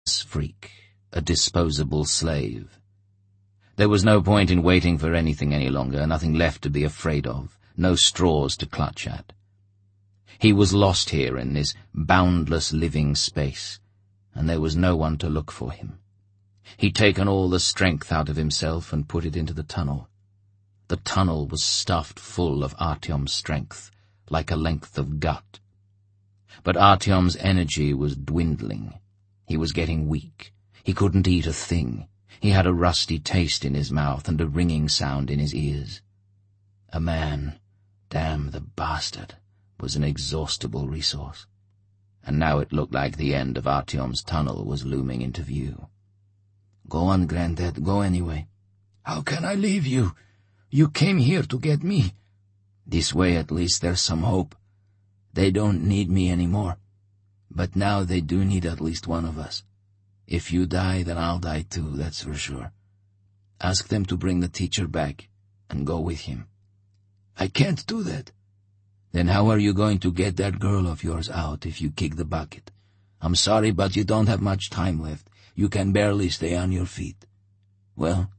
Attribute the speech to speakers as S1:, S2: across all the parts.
S1: freak, a disposable slave. There was no point in waiting for anything any longer, nothing left to be afraid of, no straws to clutch at. He was lost here in this boundless living space, and there was no one to look for him. He'd taken all the strength out of himself and put it into the tunnel. The tunnel was stuffed full of Artyom's strength, like a length of gut. But Artyom's energy was dwindling. He was getting weak. He couldn't eat a thing. He had a rusty taste in his mouth and a ringing sound in his ears. A man, damn the bastard, was an inexhaustible resource. And now it looked like the end of Artyom's tunnel was looming into view.
S2: "Go on, Granddad, go anyway." "How can I leave you? You came here to get me. This way at least there's some hope. They don't need me anymore. But now they do need at least one of us. If you die, then I'll die too, that's for sure. Ask them to bring the teacher back and go with him." "I can't do that." "Then how are you going to get that girl of yours out if you kick the bucket? I'm sorry, but you don't have much time left. You can barely stay on your feet." "Well,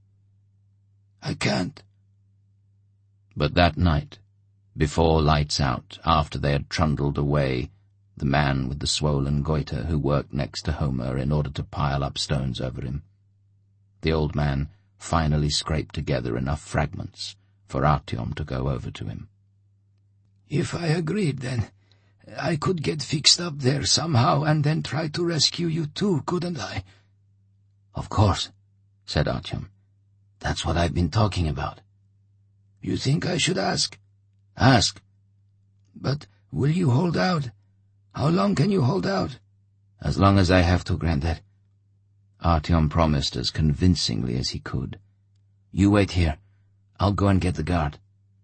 S2: I can't."
S1: But that night, before lights out, after they had trundled away, the man with the swollen goiter who worked next to Homer in order to pile up stones over him, the old man finally scraped together enough fragments for Artyom to go over to him.
S2: "If I agreed, then I could get fixed up there somehow and then try to rescue you too, couldn't I?"
S1: "Of course," said Artyom. "That's what I've been talking about."
S2: "You think I should ask?"
S1: "Ask."
S2: "But will you hold out? How long can you hold out?"
S1: "As long as I have to, Granddad," Artyom promised as convincingly as he could. "You wait here. I'll go and get the guard."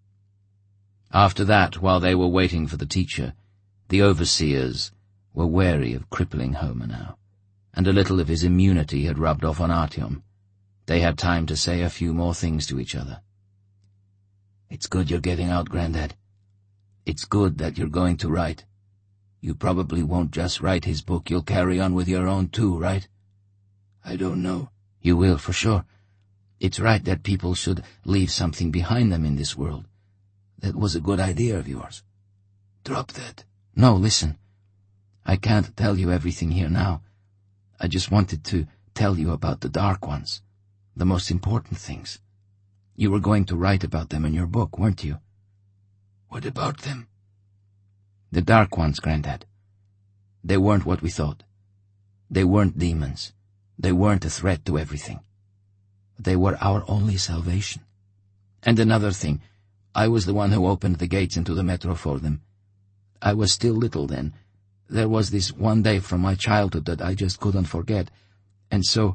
S1: After that, while they were waiting for the teacher, the overseers were wary of crippling Homer now, and a little of his immunity had rubbed off on Artyom. They had time to say a few more things to each other. "It's good you're getting out, Granddad. It's good that you're going to write. You probably won't just write his book, you'll carry on with your own too, right?"
S2: "I don't know."
S1: "You will, for sure. It's right that people should leave something behind them in this world. That was a good idea of yours."
S2: "Drop that."
S1: "No, listen. I can't tell you everything here now. I just wanted to tell you about the Dark Ones, the most important things. You were going to write about them in your book, weren't you?"
S2: "What about them?"
S1: "The Dark Ones, Granddad. They weren't what we thought. They weren't demons. They weren't a threat to everything. They were our only salvation. And another thing, I was the one who opened the gates into the metro for them. I was still little then. There was this one day from my childhood that I just couldn't forget. And so,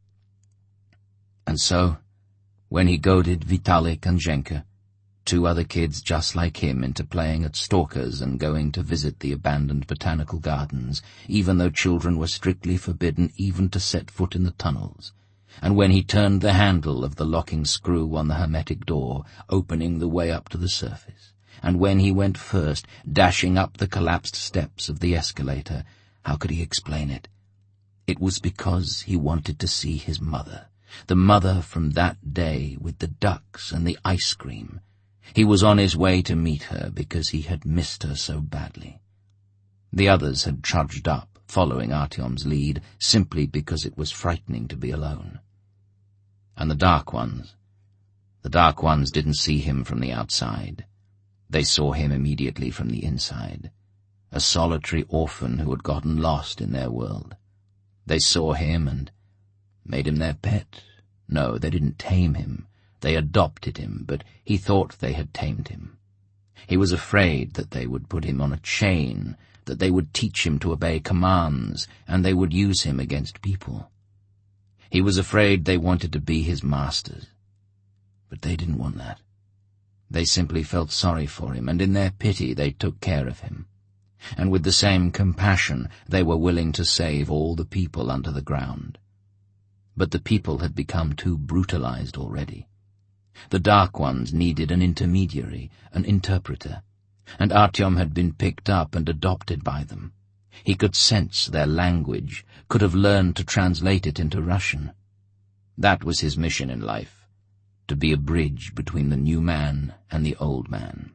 S1: when he goaded Vitalik and Zhenka, two other kids just like him, into playing at stalkers and going to visit the abandoned botanical gardens, even though children were strictly forbidden even to set foot in the tunnels, and when he turned the handle of the locking screw on the hermetic door, opening the way up to the surface, and when he went first, dashing up the collapsed steps of the escalator, how could he explain it? It was because he wanted to see his mother, the mother from that day with the ducks and the ice cream. He was on his way to meet her because he had missed her so badly. The others had trudged up, following Artyom's lead, simply because it was frightening to be alone. And the Dark Ones didn't see him from the outside. They saw him immediately from the inside, a solitary orphan who had gotten lost in their world. They saw him and made him their pet. No, they didn't tame him. They adopted him, but he thought they had tamed him. He was afraid that they would put him on a chain, that they would teach him to obey commands, and they would use him against people. He was afraid they wanted to be his masters. But they didn't want that. They simply felt sorry for him, and in their pity they took care of him. And with the same compassion they were willing to save all the people under the ground. But the people had become too brutalized already. The Dark Ones needed an intermediary, an interpreter, and Artyom had been picked up and adopted by them. He could sense their language, could have learned to translate it into Russian. That was his mission in life, to be a bridge between the new man and the old man.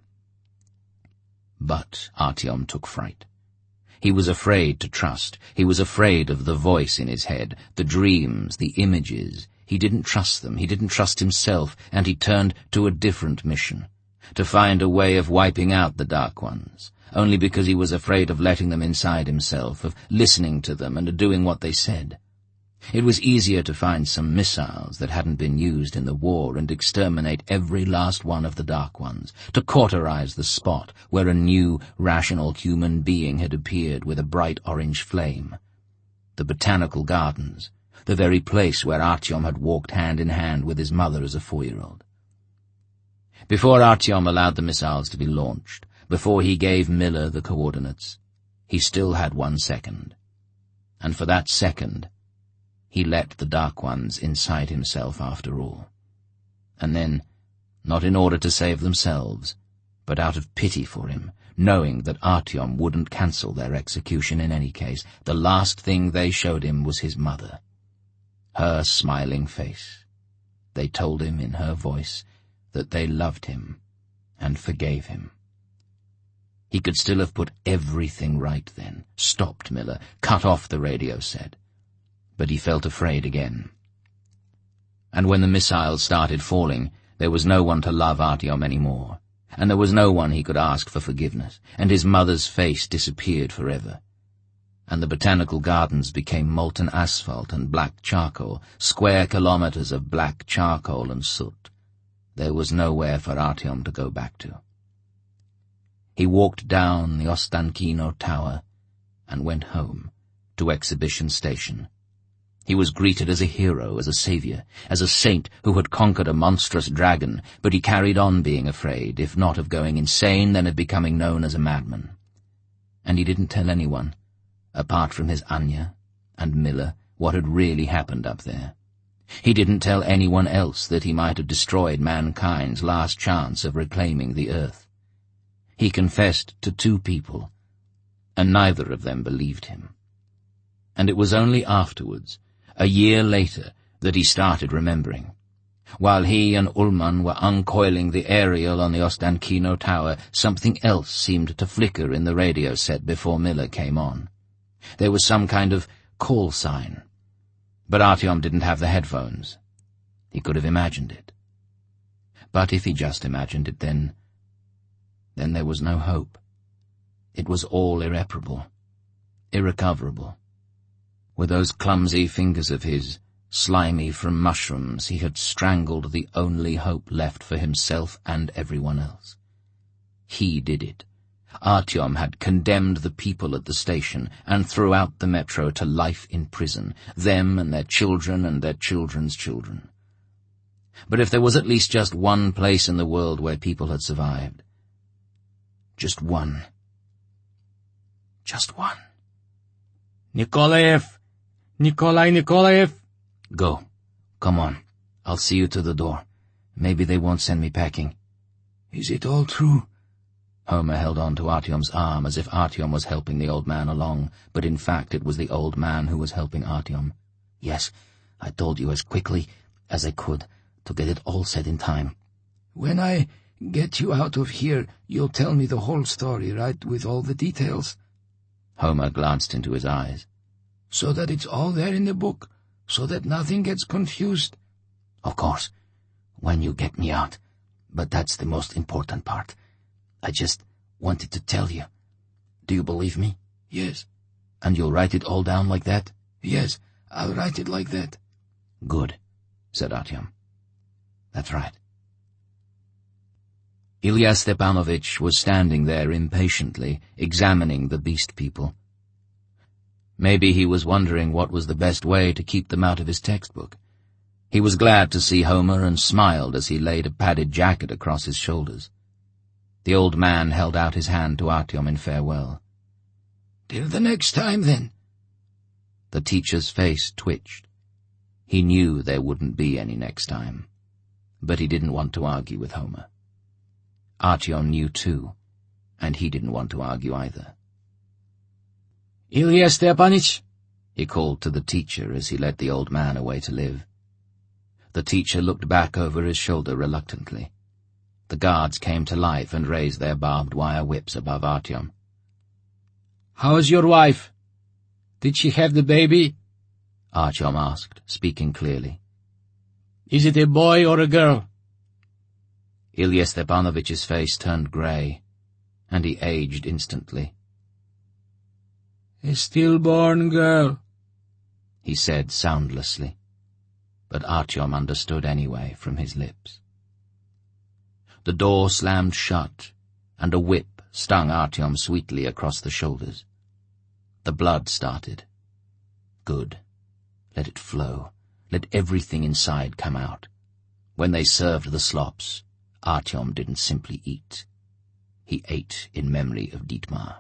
S1: But Artyom took fright. He was afraid to trust. He was afraid of the voice in his head, the dreams, the images. He didn't trust them. He didn't trust himself, and he turned to a different mission, to find a way of wiping out the Dark Ones, only because he was afraid of letting them inside himself, of listening to them and of doing what they said. It was easier to find some missiles that hadn't been used in the war and exterminate every last one of the Dark Ones, to cauterize the spot where a new, rational human being had appeared with a bright orange flame. The Botanical Gardens, the very place where Artyom had walked hand in hand with his mother as a 4-year-old. Before Artyom allowed the missiles to be launched, before he gave Miller the coordinates, he still had 1 second. And for that second, he let the Dark Ones inside himself after all. And then, not in order to save themselves, but out of pity for him, knowing that Artyom wouldn't cancel their execution in any case, the last thing they showed him was his mother. Her smiling face. They told him in her voice that they loved him and forgave him. He could still have put everything right then, stopped Miller, cut off the radio set. But he felt afraid again. And when the missiles started falling, there was no one to love Artyom anymore, and there was no one he could ask for forgiveness, and his mother's face disappeared forever. And the Botanical Gardens became molten asphalt and black charcoal, square kilometers of black charcoal and soot. There was nowhere for Artyom to go back to. He walked down the Ostankino Tower and went home, to Exhibition Station. He was greeted as a hero, as a savior, as a saint who had conquered a monstrous dragon, but he carried on being afraid, if not of going insane, then of becoming known as a madman. And he didn't tell anyone, apart from his Anya and Miller, what had really happened up there. He didn't tell anyone else that he might have destroyed mankind's last chance of reclaiming the earth. He confessed to 2 people, and neither of them believed him. And it was only afterwards, a year later, that he started remembering. While he and Ullman were uncoiling the aerial on the Ostankino Tower, something else seemed to flicker in the radio set before Miller came on. There was some kind of call sign. But Artyom didn't have the headphones. He could have imagined it. But if he just imagined it, then there was no hope. It was all irreparable, irrecoverable. With those clumsy fingers of his, slimy from mushrooms, he had strangled the only hope left for himself and everyone else. He did it. Artyom had condemned the people at the station and throughout the metro to life in prison, them and their children and their children's children. But if there was at least just one place in the world where people had survived, just one. Just one.
S3: Nikolaev! Nikolai Nikolaev!
S1: Go. Come on. I'll see you to the door. Maybe they won't send me packing.
S2: Is it all true?
S1: Homer held on to Artyom's arm as if Artyom was helping the old man along, but in fact it was the old man who was helping Artyom. Yes, I told you as quickly as I could to get it all said in time.
S2: When I get you out of here, you'll tell me the whole story, right, with all the details?
S1: Homer glanced into his eyes.
S2: So that it's all there in the book, so that nothing gets confused?
S1: Of course, when you get me out. But that's the most important part. I just wanted to tell you. Do you believe me?
S2: Yes.
S1: And you'll write it all down like that?
S2: Yes, I'll write it like that.
S1: Good, said Artyom. That's right. Ilya Stepanovich was standing there impatiently, examining the beast people. Maybe he was wondering what was the best way to keep them out of his textbook. He was glad to see Homer and smiled as he laid a padded jacket across his shoulders. The old man held out his hand to Artyom in farewell.
S2: Till the next time, then.
S1: The teacher's face twitched. He knew there wouldn't be any next time, but he didn't want to argue with Homer. Artyom knew too, and he didn't want to argue either.
S2: Ilya Stepanich, he called to the teacher as he led the old man away to live. The teacher looked back over his shoulder reluctantly. The guards came to life and raised their barbed wire whips above Artyom.
S3: How's your wife? Did she have the baby?
S2: Artyom asked, speaking clearly.
S3: Is it a boy or a girl?
S2: Ilya Stepanovich's face turned grey, and he aged instantly.
S3: A stillborn girl,
S2: he said soundlessly, but Artyom understood anyway from his lips. The door slammed shut, and a whip stung Artyom sweetly across the shoulders. The blood started. Good. Let it flow. Let everything inside come out. When they served the slops, Artyom didn't simply eat. He ate in memory of Dietmar.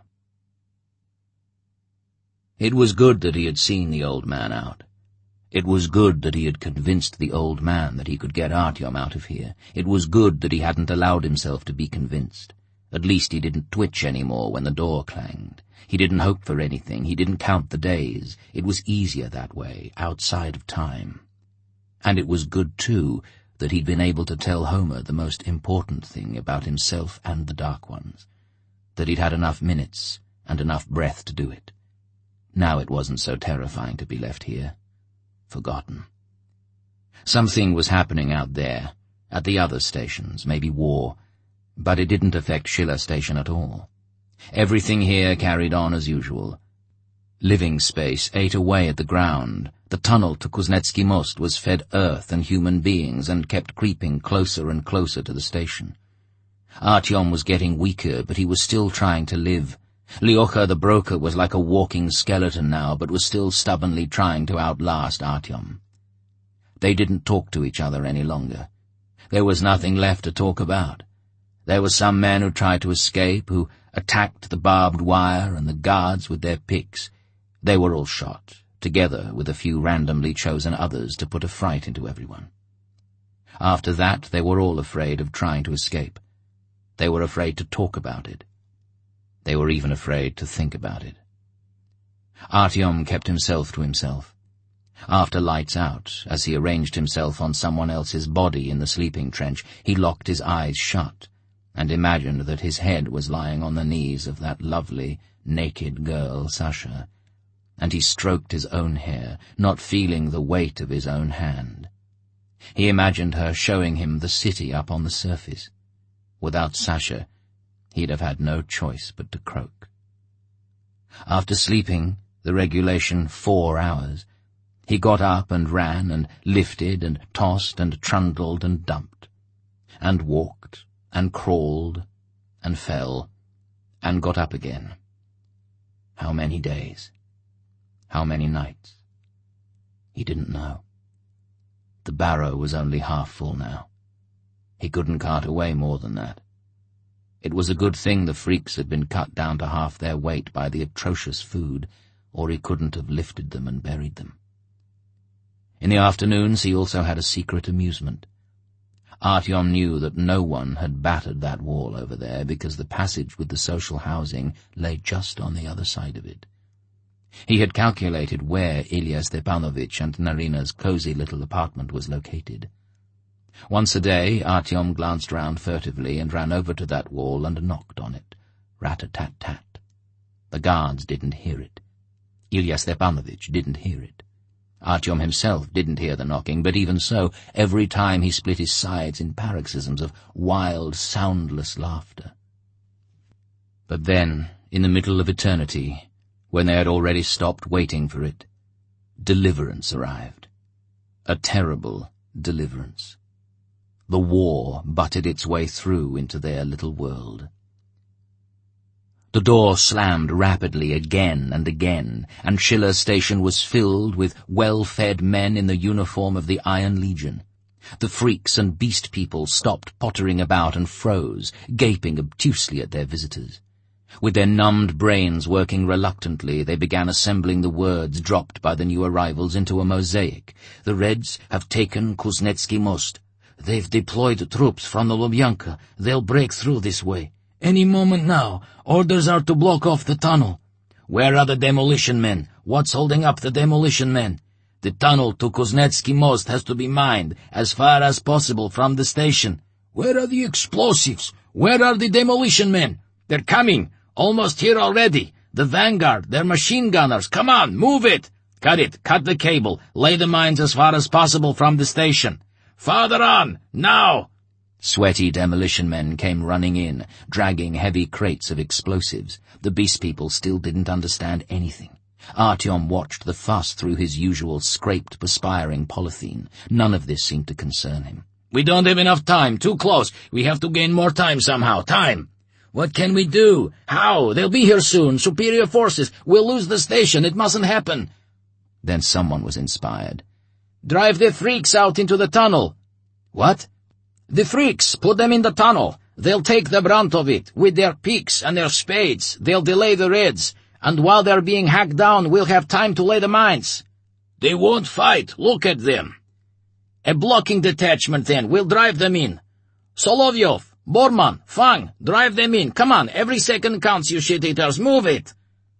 S2: It was good that he had seen the old man out. It was good that he had convinced the old man that he could get Artyom out of here. It was good that he hadn't allowed himself to be convinced. At least he didn't twitch any more when the door clanged. He didn't hope for anything. He didn't count the days. It was easier that way, outside of time. And it was good, too, that he'd been able to tell Homer the most important thing about himself and the Dark Ones, that he'd had enough minutes and enough breath to do it. Now it wasn't so terrifying to be left here, forgotten. Something was happening out there, at the other stations, maybe war, but it didn't affect Schiller Station at all. Everything here carried on as usual. Living space ate away at the ground. The tunnel to Kuznetsky Most was fed earth and human beings and kept creeping closer and closer to the station. Artyom was getting weaker, but he was still trying to live. Lyokha the broker was like a walking skeleton now, but was still stubbornly trying to outlast Artyom. They didn't talk to each other any longer. There was nothing left to talk about. There were some men who tried to escape, who attacked the barbed wire and the guards with their picks. They were all shot, together with a few randomly chosen others to put a fright into everyone. After that, they were all afraid of trying to escape. They were afraid to talk about it. They were even afraid to think about it. Artyom kept himself to himself. After lights out, as he arranged himself on someone else's body in the sleeping trench, he locked his eyes shut and imagined that his head was lying on the knees of that lovely, naked girl, Sasha, and he stroked his own hair, not feeling the weight of his own hand. He imagined her showing him the city up on the surface. Without Sasha, he'd have had no choice but to croak. After sleeping, the regulation 4 hours, he got up and ran and lifted and tossed and trundled and dumped, and walked and crawled and fell and got up again. How many days? How many nights? He didn't know. The barrow was only half full now. He couldn't cart away more than that. It was a good thing the freaks had been cut down to half their weight by the atrocious food, or he couldn't have lifted them and buried them. In the afternoons he also had a secret amusement. Artyom knew that no one had battered that wall over there because the passage with the social housing lay just on the other side of it. He had calculated where Ilya Stepanovich and Narina's cozy little apartment was located. Once a day, Artyom glanced round furtively and ran over to that wall and knocked on it. Rat-a-tat-tat. The guards didn't hear it. Ilya Stepanovich didn't hear it. Artyom himself didn't hear the knocking, but even so, every time he split his sides in paroxysms of wild, soundless laughter. But then, in the middle of eternity, when they had already stopped waiting for it, deliverance arrived. A terrible deliverance. The war butted its way through into their little world. The door slammed rapidly again and again, and Schiller Station was filled with well-fed men in the uniform of the Iron Legion. The freaks and beast people stopped pottering about and froze, gaping obtusely at their visitors. With their numbed brains working reluctantly, they began assembling the words dropped by the new arrivals into a mosaic. The Reds have taken Kuznetsky Most. They've deployed troops from the Lubyanka. They'll break through this way. Any moment now, orders are to block off the tunnel. Where are the demolition men? What's holding up the demolition men? The tunnel to Kuznetsky Most has to be mined as far as possible from the station. Where are the explosives? Where are the demolition men? They're coming. Almost here already. The vanguard, they're machine gunners. Come on, move it. Cut it. Cut the cable. Lay the mines as far as possible from the station. Farther on, now! Sweaty demolition men came running in, dragging heavy crates of explosives. The beast people still didn't understand anything. Artyom watched the fuss through his usual scraped, perspiring polythene. None of this seemed to concern him. We don't have enough time. Too close. We have to gain more time somehow. Time! What can we do? How? They'll be here soon. Superior forces. We'll lose the station. It mustn't happen. Then someone was inspired. Drive the freaks out into the tunnel. What? The freaks. Put them in the tunnel. They'll take the brunt of it. With their picks and their spades. They'll delay the Reds. And while they're being hacked down, we'll have time to lay the mines. They won't fight. Look at them. A blocking detachment then. We'll drive them in. Solovyov, Borman, Fang, drive them in. Come on, every second counts, you shit-eaters. Move it.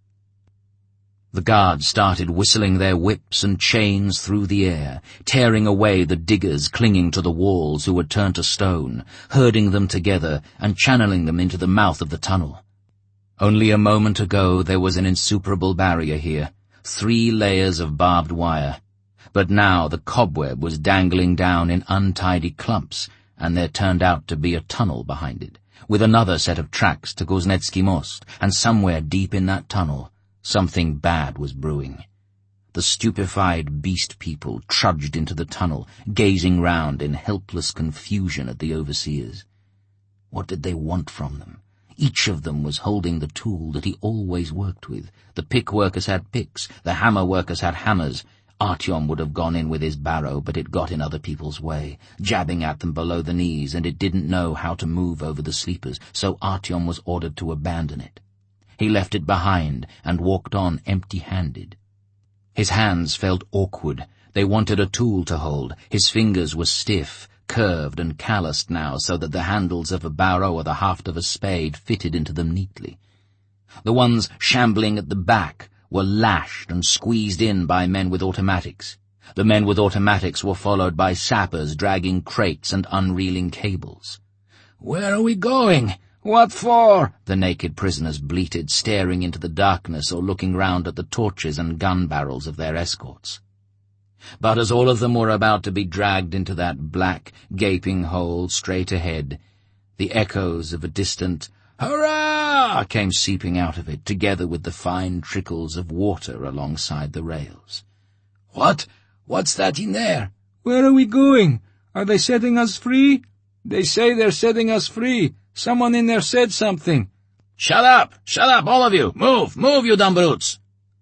S2: The guards started whistling their whips and chains through the air, tearing away the diggers clinging to the walls who had turned to stone, herding them together and channeling them into the mouth of the tunnel. Only a moment ago there was an insuperable barrier here, 3 layers of barbed wire. But now the cobweb was dangling down in untidy clumps, and there turned out to be a tunnel behind it, with another set of tracks to Kuznetsky Most, and somewhere deep in that tunnel, something bad was brewing. The stupefied beast people trudged into the tunnel, gazing round in helpless confusion at the overseers. What did they want from them? Each of them was holding the tool that he always worked with. The pick workers had picks, the hammer workers had hammers. Artyom would have gone in with his barrow, but it got in other people's way, jabbing at them below the knees, and it didn't know how to move over the sleepers, so Artyom was ordered to abandon it. He left it behind and walked on empty-handed. His hands felt awkward. They wanted a tool to hold. His fingers were stiff, curved and calloused now, so that the handles of a barrow or the haft of a spade fitted into them neatly. The ones shambling at the back were lashed and squeezed in by men with automatics. The men with automatics were followed by sappers dragging crates and unreeling cables. "Where are we going? What for?" the naked prisoners bleated, staring into the darkness or looking round at the torches and gun barrels of their escorts. But as all of them were about to be dragged into that black, gaping hole straight ahead, the echoes of a distant "Hurrah!" came seeping out of it, together with the fine trickles of water alongside the rails. "What? What's that in there?"
S3: "Where are we going? Are they setting us free?" "They say they're setting us free. Someone in there said something."
S2: Shut up, all of you! Move, you dumb brutes!"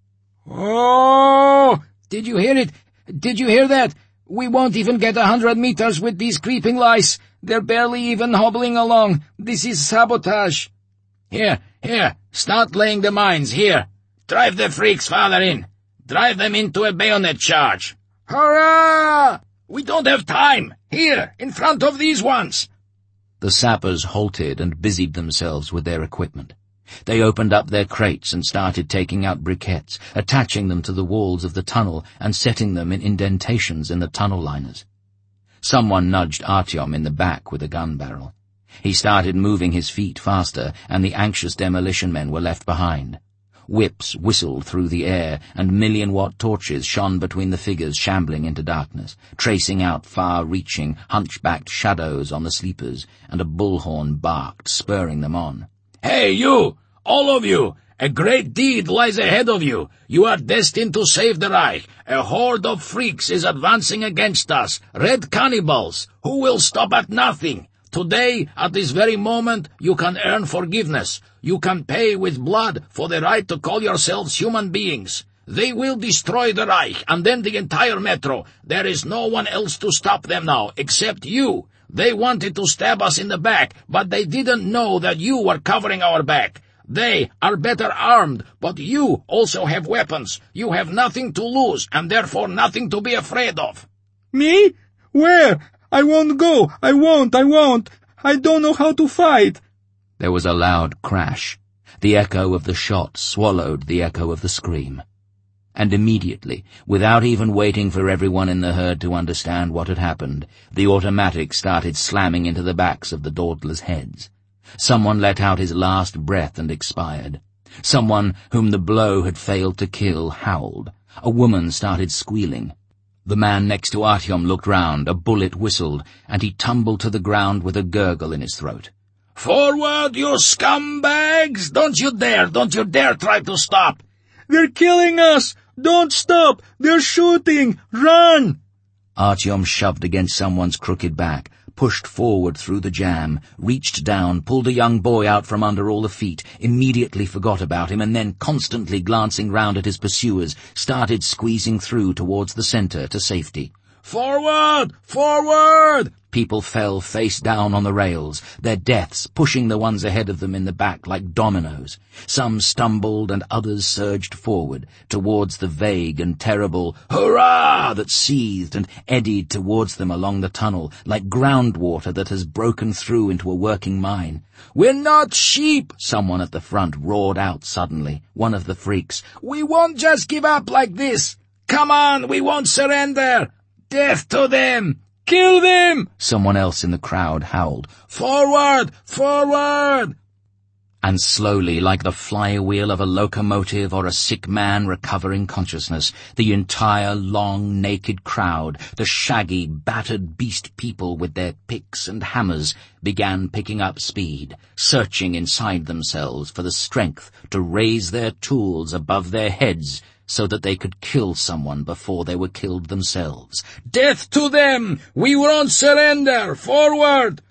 S3: "Oh!
S2: Did you hear it? Did you hear that? We won't even get 100 meters with these creeping lice. They're barely even hobbling along. This is sabotage." Here, start laying the mines, here. Drive the freaks farther in. Drive them into a bayonet charge. Hurrah! We don't have time. Here, in front of these ones. The sappers halted and busied themselves with their equipment. They opened up their crates and started taking out briquettes, attaching them to the walls of the tunnel and setting them in indentations in the tunnel liners. Someone nudged Artyom in the back with a gun barrel. He started moving his feet faster, and the anxious demolition men were left behind. Whips whistled through the air, and million-watt torches shone between the figures shambling into darkness, tracing out far-reaching, hunchbacked shadows on the sleepers, and a bullhorn barked, spurring them on. "Hey, you! All of you! A great deed lies ahead of you. You are destined to save the Reich. A horde of freaks is advancing against us. Red cannibals, who will stop at nothing. Today, at this very moment, you can earn forgiveness. You can pay with blood for the right to call yourselves human beings. They will destroy the Reich, and then the entire metro. There is no one else to stop them now, except you. They wanted to stab us in the back, but they didn't know that you were covering our back. They are better armed, but you also have weapons. You have nothing to lose, and therefore nothing to be afraid of."
S3: "Me? Where? I won't go. I won't. I don't know how to fight."
S1: There was a loud crash. The echo of the shot swallowed the echo of the scream. And immediately, without even waiting for everyone in the herd to understand what had happened, the automatic started slamming into the backs of the dawdlers' heads. Someone let out his last breath and expired. Someone whom the blow had failed to kill howled. A woman started squealing. The man next to Artyom looked round, a bullet whistled, and he tumbled to the ground with a gurgle in his throat.
S2: "Forward, you scumbags! Don't you dare try to stop!"
S3: "They're killing us! Don't stop! They're shooting! Run!"
S1: Artyom shoved against someone's crooked back, pushed forward through the jam, reached down, pulled a young boy out from under all the feet, immediately forgot about him, and then, constantly glancing round at his pursuers, started squeezing through towards the centre to safety.
S2: "Forward! Forward!"
S1: People fell face down on the rails, their deaths pushing the ones ahead of them in the back like dominoes. Some stumbled and others surged forward, towards the vague and terrible hurrah that seethed and eddied towards them along the tunnel, like groundwater that has broken through into a working mine.
S2: "We're not sheep!"
S1: someone at the front roared out suddenly, one of the freaks.
S2: "We won't just give up like this! Come on, we won't surrender! Death to them!
S3: "Kill them!"
S1: someone else in the crowd howled.
S2: "Forward! Forward!"
S1: And slowly, like the flywheel of a locomotive or a sick man recovering consciousness, the entire long, naked crowd, the shaggy, battered beast people with their picks and hammers, began picking up speed, searching inside themselves for the strength to raise their tools above their heads so that they could kill someone before they were killed themselves.
S2: "Death to them! We won't surrender! Forward!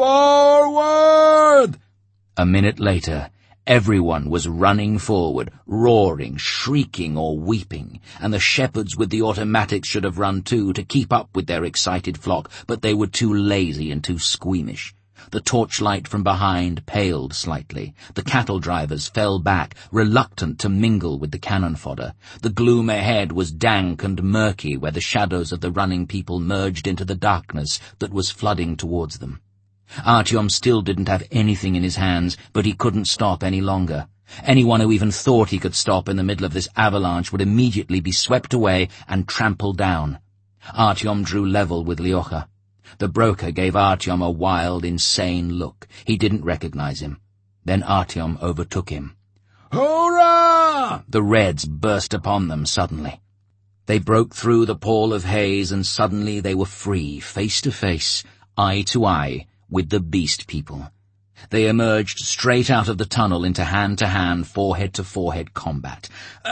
S2: Forward!"
S1: A minute later, everyone was running forward, roaring, shrieking or weeping, and the shepherds with the automatics should have run too to keep up with their excited flock, but they were too lazy and too squeamish. The torchlight from behind paled slightly. The cattle drivers fell back, reluctant to mingle with the cannon fodder. The gloom ahead was dank and murky where the shadows of the running people merged into the darkness that was flooding towards them. Artyom still didn't have anything in his hands, but he couldn't stop any longer. Anyone who even thought he could stop in the middle of this avalanche would immediately be swept away and trampled down. Artyom drew level with Lyokha. The broker gave Artyom a wild, insane look. He didn't recognize him. Then Artyom overtook him.
S2: "Hurrah!"
S1: The Reds burst upon them suddenly. They broke through the pall of haze, and suddenly they were free, face to face, eye to eye, with the beast people. They emerged straight out of the tunnel into hand-to-hand, forehead-to-forehead combat.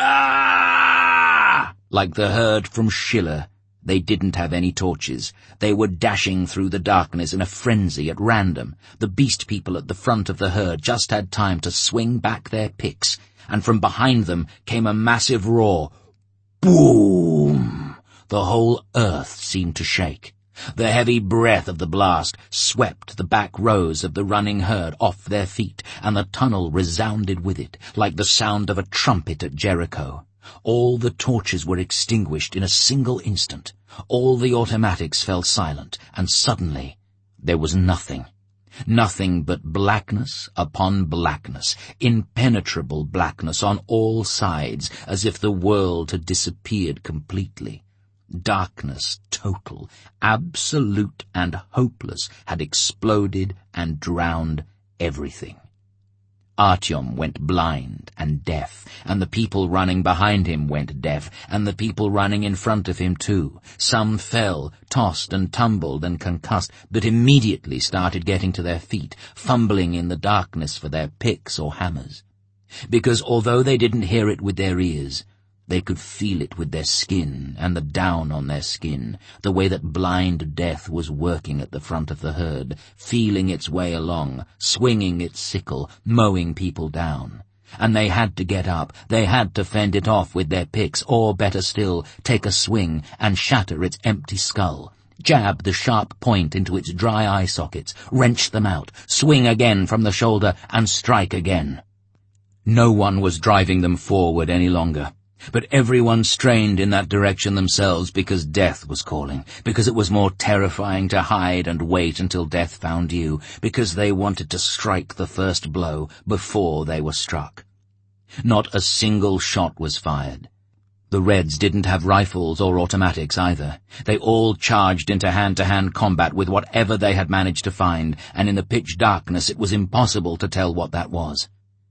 S2: "Ah!"
S1: Like the herd from Schiller, they didn't have any torches. They were dashing through the darkness in a frenzy at random. The beast people at the front of the herd just had time to swing back their picks, and from behind them came a massive roar. Boom! The whole earth seemed to shake. The heavy breath of the blast swept the back rows of the running herd off their feet, and the tunnel resounded with it, like the sound of a trumpet at Jericho. All the torches were extinguished in a single instant. All the automatics fell silent, and suddenly there was nothing. Nothing but blackness upon blackness, impenetrable blackness on all sides, as if the world had disappeared completely. Darkness total, absolute and hopeless, had exploded and drowned everything. Artyom went blind and deaf, and the people running behind him went deaf, and the people running in front of him too. Some fell, tossed and tumbled and concussed, but immediately started getting to their feet, fumbling in the darkness for their picks or hammers. Because although they didn't hear it with their ears, they could feel it with their skin and the down on their skin, the way that blind death was working at the front of the herd, feeling its way along, swinging its sickle, mowing people down. And they had to get up, they had to fend it off with their picks, or better still, take a swing and shatter its empty skull, jab the sharp point into its dry eye sockets, wrench them out, swing again from the shoulder and strike again. No one was driving them forward any longer. But everyone strained in that direction themselves because death was calling, because it was more terrifying to hide and wait until death found you, because they wanted to strike the first blow before they were struck. Not a single shot was fired. The Reds didn't have rifles or automatics either. They all charged into hand-to-hand combat with whatever they had managed to find, and in the pitch darkness it was impossible to tell what that was.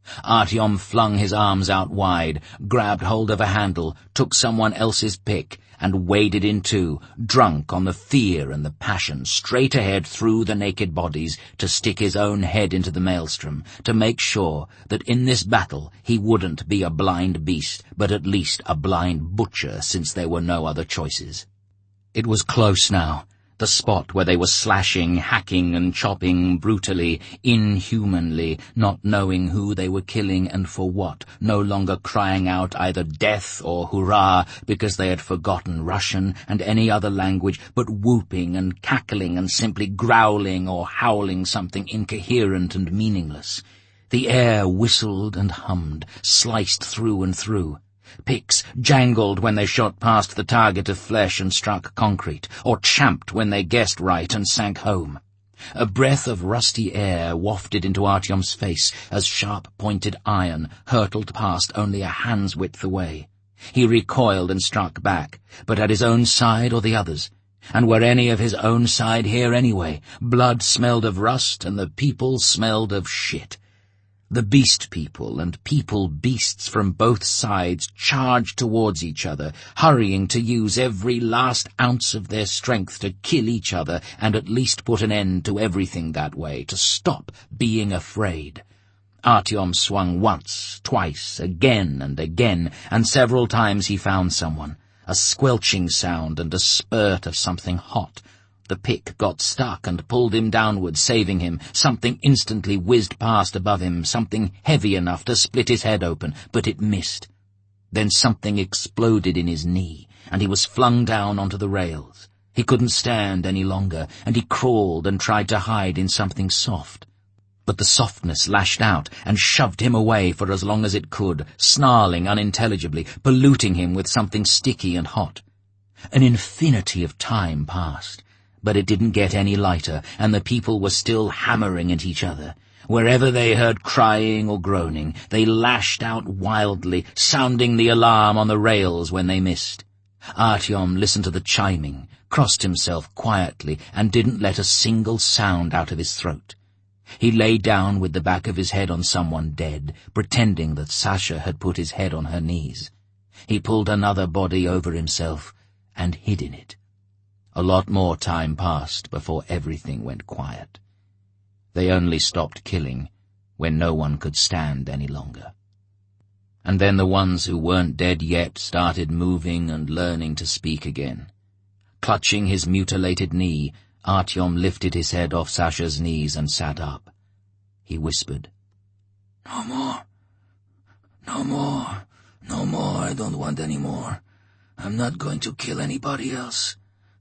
S1: Artyom flung his arms out wide, grabbed hold of a handle, took someone else's pick, and waded in too, drunk on the fear and the passion, straight ahead through the naked bodies, to stick his own head into the maelstrom, to make sure that in this battle he wouldn't be a blind beast, but at least a blind butcher, since there were no other choices. It was close now. The spot where they were slashing, hacking and chopping brutally, inhumanly, not knowing who they were killing and for what, no longer crying out either death or hurrah because they had forgotten Russian and any other language, but whooping and cackling and simply growling or howling something incoherent and meaningless. The air whistled and hummed, sliced through and through. Picks jangled when they shot past the target of flesh and struck concrete, or champed when they guessed right and sank home. A breath of rusty air wafted into Artyom's face as sharp-pointed iron hurtled past only a hand's width away. He recoiled and struck back, but at his own side or the others. And were any of his own side here anyway? Blood smelled of rust and the people smelled of shit. The beast people and people beasts from both sides charged towards each other, hurrying to use every last ounce of their strength to kill each other and at least put an end to everything that way, to stop being afraid. Artyom swung once, twice, again and again, and several times he found someone. A squelching sound and a spurt of something hot. The pick got stuck and pulled him downward, saving him. Something instantly whizzed past above him, something heavy enough to split his head open, but it missed. Then something exploded in his knee, and he was flung down onto the rails. He couldn't stand any longer, and he crawled and tried to hide in something soft. But the softness lashed out and shoved him away for as long as it could, snarling unintelligibly, polluting him with something sticky and hot. An infinity of time passed. But it didn't get any lighter, and the people were still hammering at each other. Wherever they heard crying or groaning, they lashed out wildly, sounding the alarm on the rails when they missed. Artyom listened to the chiming, crossed himself quietly, and didn't let a single sound out of his throat. He lay down with the back of his head on someone dead, pretending that Sasha had put his head on her knees. He pulled another body over himself and hid in it. A lot more time passed before everything went quiet. They only stopped killing when no one could stand any longer. And then the ones who weren't dead yet started moving and learning to speak again. Clutching his mutilated knee, Artyom lifted his head off Sasha's knees and sat up. He whispered,
S2: "No more. No more. No more. I don't want any more. I'm not going to kill anybody else.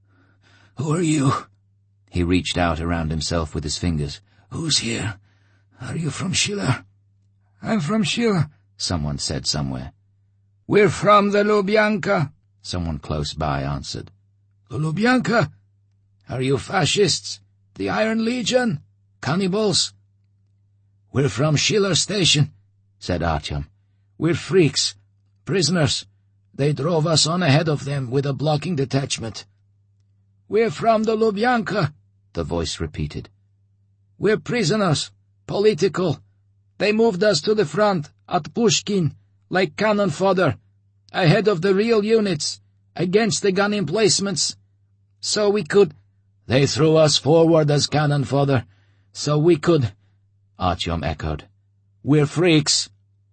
S2: Who are you?"
S1: He reached out around himself with his fingers.
S2: "Who's here? Are you from Schiller?"
S3: "I'm from Schiller,"
S1: someone said somewhere.
S3: "We're from the Lubyanka,"
S1: someone close by answered.
S2: "The Lubyanka? Are you fascists? The Iron Legion? Cannibals?" "We're from Schiller Station," said Artyom. "We're freaks. Prisoners. They drove us on ahead of them with a blocking detachment." "We're from the Lubyanka," the voice repeated. "We're prisoners. Political. They moved us to the front, at Pushkin, like cannon fodder, ahead of the real units, against the gun emplacements. So we could— They threw us forward as cannon fodder, so we could— Artyom echoed. "We're freaks."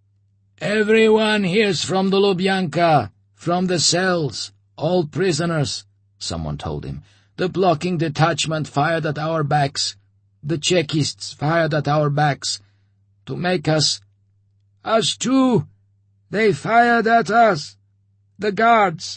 S2: "Everyone here's from the Lubyanka, from the cells, all prisoners," someone told him. "The blocking detachment fired at our backs. The Chekists fired at our backs. To make us— Us too! They fired at us! The guards!"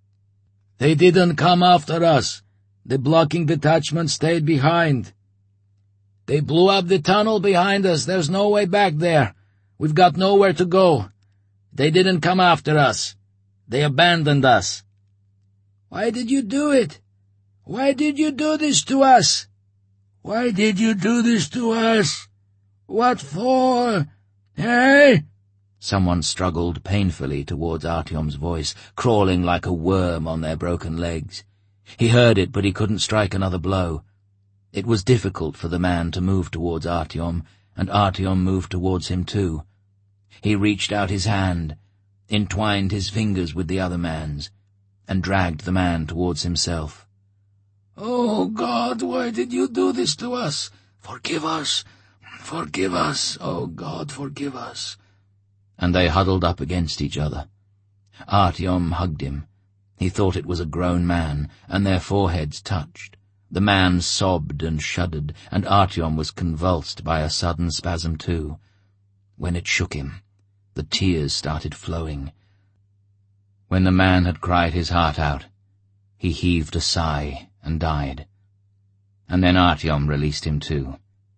S2: "They didn't come after us. The blocking detachment stayed behind. They blew up the tunnel behind us. There's no way back there. We've got nowhere to go. They didn't come after us. They abandoned us.
S3: Why did you do it? Why did you do this to us? Why did you do this to us? What for? Hey?
S1: Someone struggled painfully towards Artyom's voice, crawling like a worm on their broken legs. He heard it, but he couldn't strike another blow. It was difficult for the man to move towards Artyom, and Artyom moved towards him too. He reached out his hand, entwined his fingers with the other man's, and dragged the man towards himself.
S3: Oh, God, why did you do this to us? Forgive us. Forgive us. Oh, God, forgive us.
S1: And they huddled up against each other. Artyom hugged him. He thought it was a grown man, and their foreheads touched. The man sobbed and shuddered, and Artyom was convulsed by a sudden spasm too. When it shook him, the tears started flowing. When the man had cried his heart out, he heaved a sigh and died. And then Artyom released him too.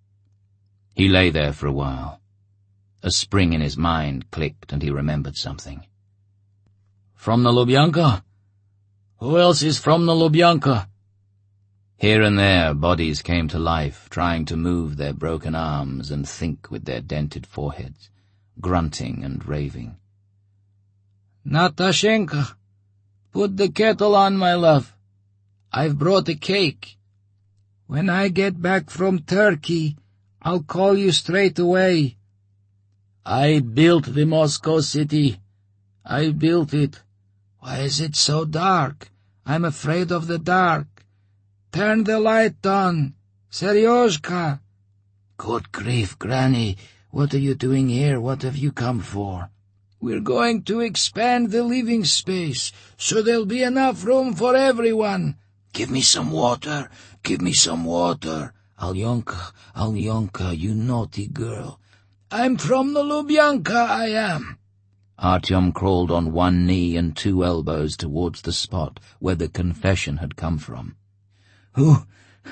S1: He lay there for a while. A spring in his mind clicked and he remembered something.
S2: From the Lubyanka? Who else is from the Lubyanka?
S1: Here and there bodies came to life, trying to move their broken arms and think with their dented foreheads, grunting and raving.
S3: Natashenka, put the kettle on, my love. I've brought a cake. When I get back from Turkey, I'll call you straight away.
S2: I built the Moscow city. I built it.
S3: Why is it so dark? I'm afraid of the dark. Turn the light on. Seryoshka.
S2: Good grief, Granny. What are you doing here? What have you come for?
S3: We're going to expand the living space, so there'll be enough room for everyone.
S2: Give me some water. Give me some water. Alyonka, you naughty girl.
S3: I'm from the Lubyanka, I am.
S1: Artyom crawled on one knee and two elbows towards the spot where the confession had come from.
S3: Who?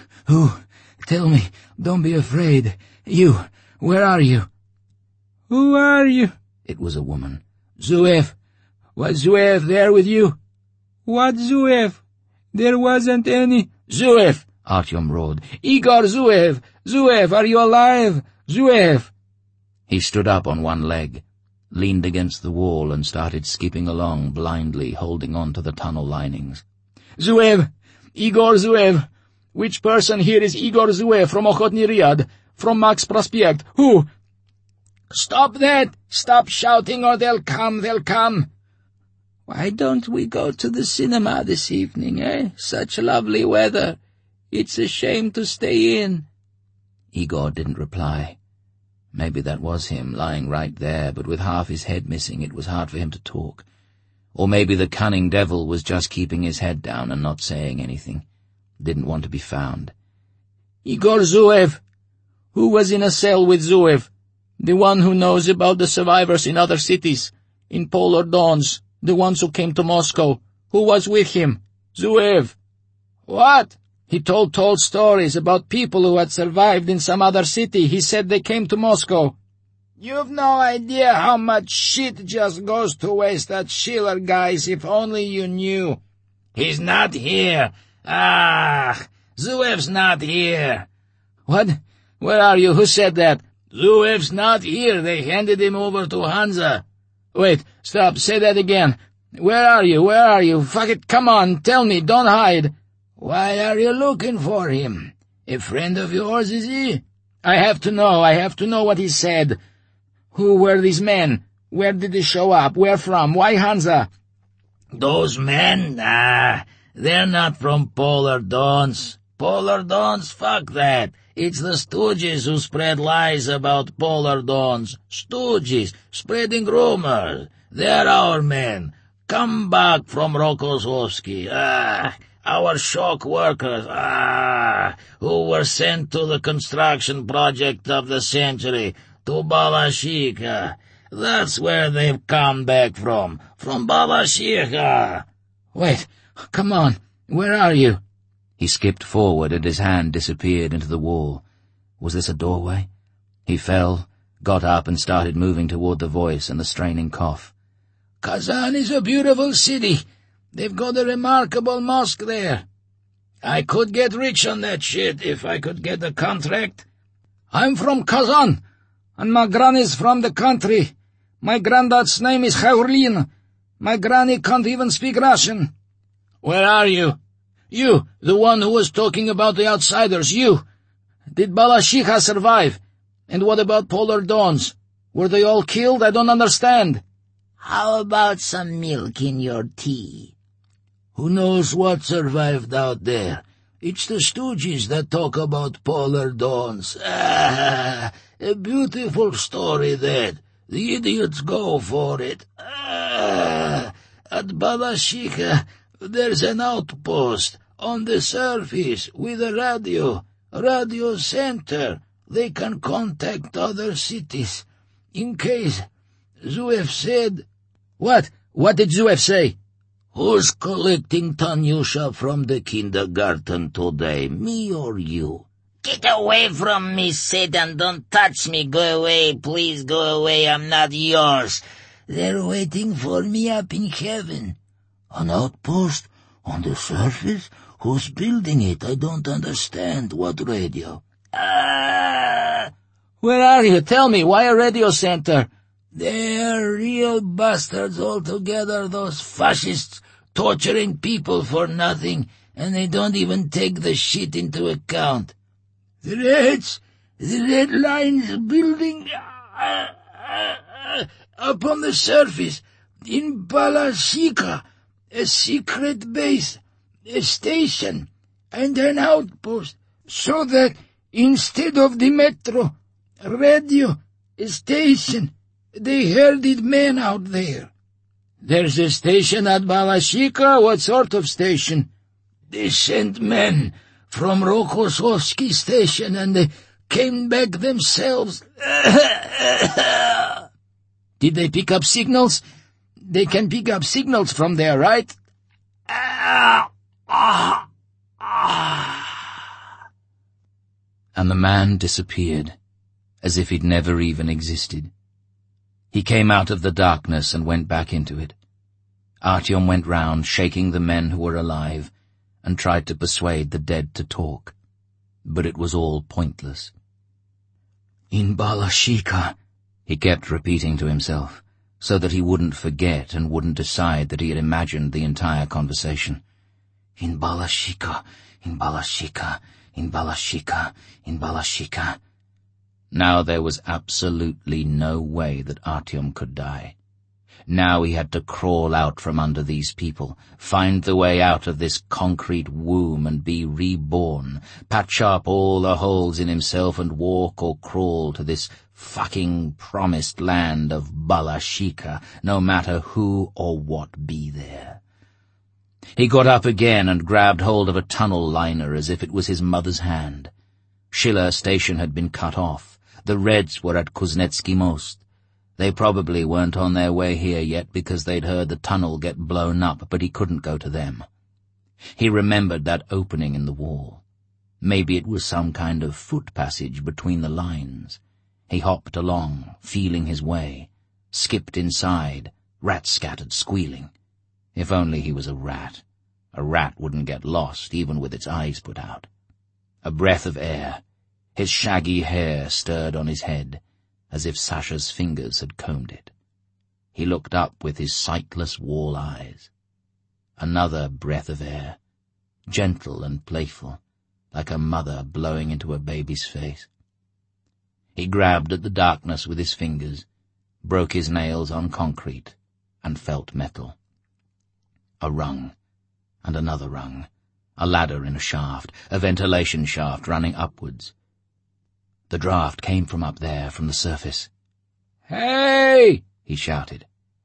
S3: Tell me, don't be afraid. You, where are you? Who are you?
S1: It was a woman.
S3: Zuev. Was Zuev there with you? What Zuev? There wasn't any. Zuev!
S1: Artyom roared.
S3: Igor Zuev! Zuev, are you alive? Zuev!
S1: He stood up on one leg, leaned against the wall and started skipping along blindly, holding on to the tunnel linings.
S3: Zuev! Igor Zuev! Which person here is Igor Zuev from Okhotny Ryad? From Max Prospect? Who? Stop that! Stop shouting or they'll come! Why don't we go to the cinema this evening, eh? Such lovely weather. It's a shame to stay in.
S1: Igor didn't reply. Maybe that was him, lying right there, but with half his head missing it was hard for him to talk. Or maybe the cunning devil was just keeping his head down and not saying anything. Didn't want to be found.
S3: Igor Zuev! Who was in a cell with Zuev? The one who knows about the survivors in other cities, in Polar Dawns, the ones who came to Moscow. Who was with him? Zuev. What? He told stories about people who had survived in some other city. He said they came to Moscow. You've no idea how much shit just goes to waste at Schiller, guys, if only you knew.
S2: He's not here. Zuev's not here.
S3: What? Where are you? Who said that?
S2: Zuev's not here. They handed him over to Hansa.
S3: Wait, stop, say that again. Where are you? Fuck it, come on, tell me, don't hide.
S2: Why are you looking for him? A friend of yours, is he?
S3: I have to know what he said. Who were these men? Where did they show up? Where from? Why Hansa?
S2: Those men? They're not from Polar Dawns. Polar Dawns, fuck that. It's the Stooges who spread lies about Polar Dawns. Stooges, spreading rumors. They're our men. Come back from Rokossovsky. Our shock workers, who were sent to the construction project of the century, to Balashikha. That's where they've come back from Balashikha.
S3: Wait, come on, where are you?
S1: He skipped forward and his hand disappeared into the wall. Was this a doorway? He fell, got up and started moving toward the voice and the straining cough.
S2: Kazan is a beautiful city. They've got a remarkable mosque there. I could get rich on that shit if I could get a contract. I'm from Kazan, and my granny's from the country. My granddad's name is Khaurlin. My granny can't even speak Russian. Where are you? You, the one who was talking about the outsiders, you. Did Balashikha survive? And what about Polar Dawns? Were they all killed? I don't understand.
S4: How about some milk in your tea?
S2: Who knows what survived out there? It's the Stooges that talk about Polar Dawns. A beautiful story that. The idiots go for it. At Balashikha, there's an outpost on the surface with a radio center. They can contact other cities. In case, Zuev said...
S3: What? What did Zuev say?
S2: Who's collecting Tanyusha from the kindergarten today, me or you?
S4: Get away from me, Satan. Don't touch me. Go away. Please go away. I'm not yours.
S2: They're waiting for me up in heaven. An outpost on the surface? Who's building it? I don't understand. What radio?
S3: Where are you? Tell me. Why a radio center?
S2: They're real bastards altogether, those fascists torturing people for nothing, and they don't even take the shit into account. The red line's building up on the surface in Balashikha, a secret base, a station, and an outpost, so that instead of the metro, radio, a station, they herded men out there.
S3: There's a station at Balashikha? What sort of station?
S2: They sent men from Rokossovsky station, and they came back themselves.
S3: Did they pick up signals? They can pick up signals from there, right?
S1: And the man disappeared, as if he'd never even existed. He came out of the darkness and went back into it. Artyom went round, shaking the men who were alive, and tried to persuade the dead to talk. But it was all pointless.
S2: In Balashikha,
S1: he kept repeating to himself, so that he wouldn't forget and wouldn't decide that he had imagined the entire conversation.
S2: In Balashikha, in Balashikha, in Balashikha, in Balashikha.
S1: Now there was absolutely no way that Artyom could die. Now he had to crawl out from under these people, find the way out of this concrete womb and be reborn, patch up all the holes in himself and walk or crawl to this fucking promised land of Balashikha, no matter who or what be there. He got up again and grabbed hold of a tunnel liner as if it was his mother's hand. Schiller station had been cut off. The Reds were at Kuznetsky Most. They probably weren't on their way here yet because they'd heard the tunnel get blown up, but he couldn't go to them. He remembered that opening in the wall. Maybe it was some kind of foot passage between the lines. He hopped along, feeling his way, skipped inside, rat-scattered, squealing. If only he was a rat. A rat wouldn't get lost, even with its eyes put out. A breath of air. His shaggy hair stirred on his head, as if Sasha's fingers had combed it. He looked up with his sightless wall eyes. Another breath of air, gentle and playful, like a mother blowing into a baby's face. He grabbed at the darkness with his fingers, broke his nails on concrete, and felt metal. A rung, and another rung, a ladder in a shaft, a ventilation shaft running upwards. The draft came from up there, from the surface.
S3: "Hey!" he shouted.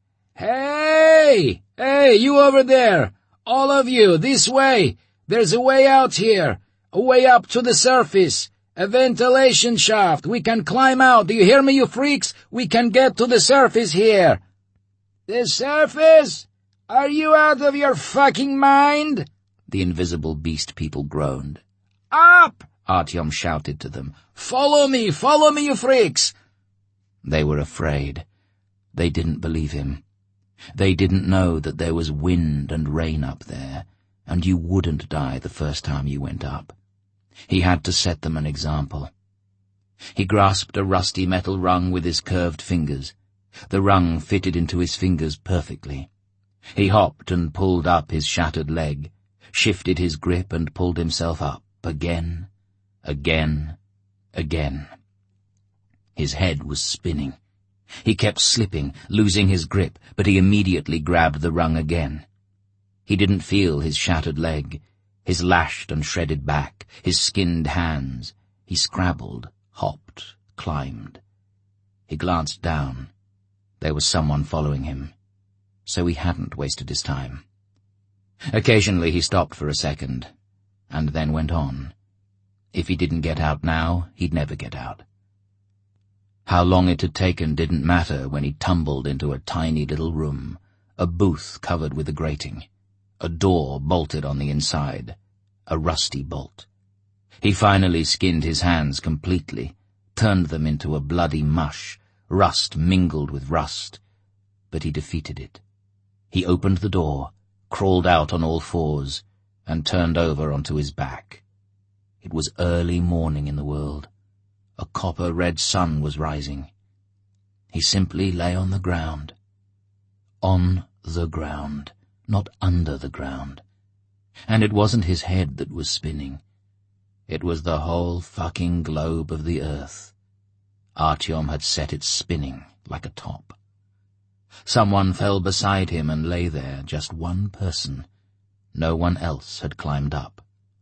S3: "Hey! Hey, you over there! All of you, this way! There's a way out here! A way up to the surface! A ventilation shaft! We can climb out! Do you hear me, you freaks? We can get to the surface here!" "The surface? Are you out of your fucking mind?"
S1: The invisible beast people groaned.
S3: "Up!"
S1: Artyom shouted to them.
S3: Follow me, you freaks!"
S1: They were afraid. They didn't believe him. They didn't know that there was wind and rain up there, and you wouldn't die the first time you went up. He had to set them an example. He grasped a rusty metal rung with his curved fingers. The rung fitted into his fingers perfectly. He hopped and pulled up his shattered leg, shifted his grip and pulled himself up, again, again, again. His head was spinning. He kept slipping, losing his grip, but he immediately grabbed the rung again. He didn't feel his shattered leg, his lashed and shredded back, his skinned hands. He scrabbled, hopped, climbed. He glanced down. There was someone following him, so he hadn't wasted his time. Occasionally he stopped for a second, and then went on. If he didn't get out now, he'd never get out. How long it had taken didn't matter when he tumbled into a tiny little room, a booth covered with a grating, a door bolted on the inside, a rusty bolt. He finally skinned his hands completely, turned them into a bloody mush, rust mingled with rust, but he defeated it. He opened the door, crawled out on all fours, and turned over onto his back. It was early morning in the world. A copper-red sun was rising. He simply lay on the ground. On the ground, not under the ground. And it wasn't his head that was spinning. It was the whole fucking globe of the earth. Artyom had set it spinning like a top. Someone fell beside him and lay there, just one person. No one else had climbed up.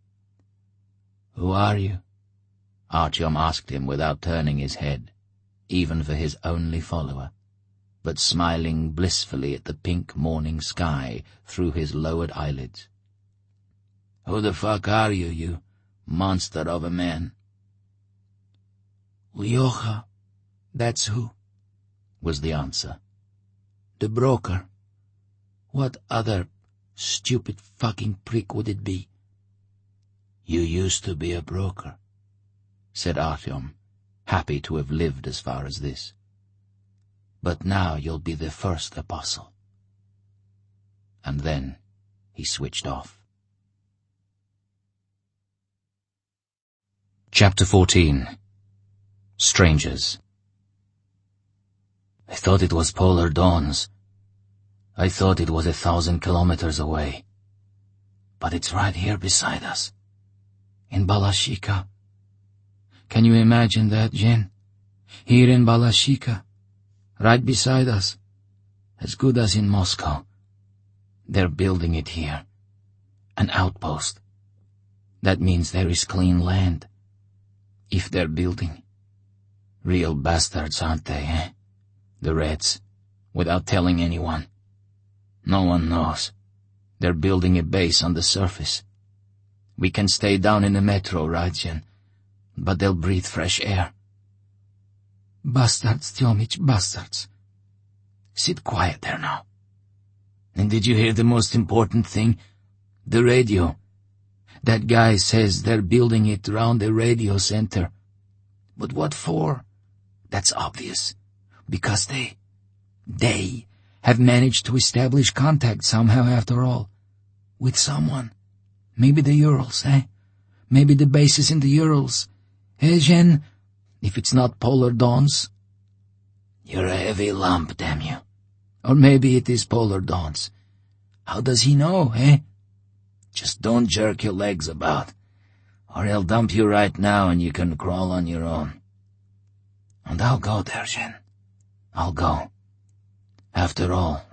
S1: "Who are you?" Artyom asked him without turning his head, even for his only follower, but smiling blissfully at the pink morning sky through his lowered eyelids. "Who the fuck are you, you monster of a man?"
S2: "Lyocha, that's who," was the answer. "The broker. What other stupid fucking prick would it be?" "You used to be a broker," said Artyom, happy to have lived as far as this. "But now you'll be the first apostle." And then he switched off. Chapter 14. Strangers. "I thought it was Polar Dawns. I thought it was 1,000 kilometers away. But it's right here beside us. In Balashika. Can you imagine that, Jen? Here in Balashika. Right beside us. As good as in Moscow. They're building it here. An outpost. That means there is clean land. If they're building. Real bastards, aren't they, eh? The Reds. Without telling anyone. No one knows. They're building a base on the surface. We can stay down in the metro, right, Jen? But they'll breathe fresh air." "Bastards, Tjomich, bastards. Sit quiet there now." "And did you hear the most important thing? The radio. That guy says they're building it around a radio center. But what for? That's obvious. Because they have managed to establish contact somehow after all. With someone. Maybe the Urals, eh? Maybe the base is in the Urals. Eh, Jen? If it's not Polar Dawns." "You're a heavy lump, damn you. Or maybe it is Polar Dawns. How does he know, eh? Just don't jerk your legs about, or he'll dump you right now and you can crawl on your own. And I'll go there, Jen. I'll go. After all,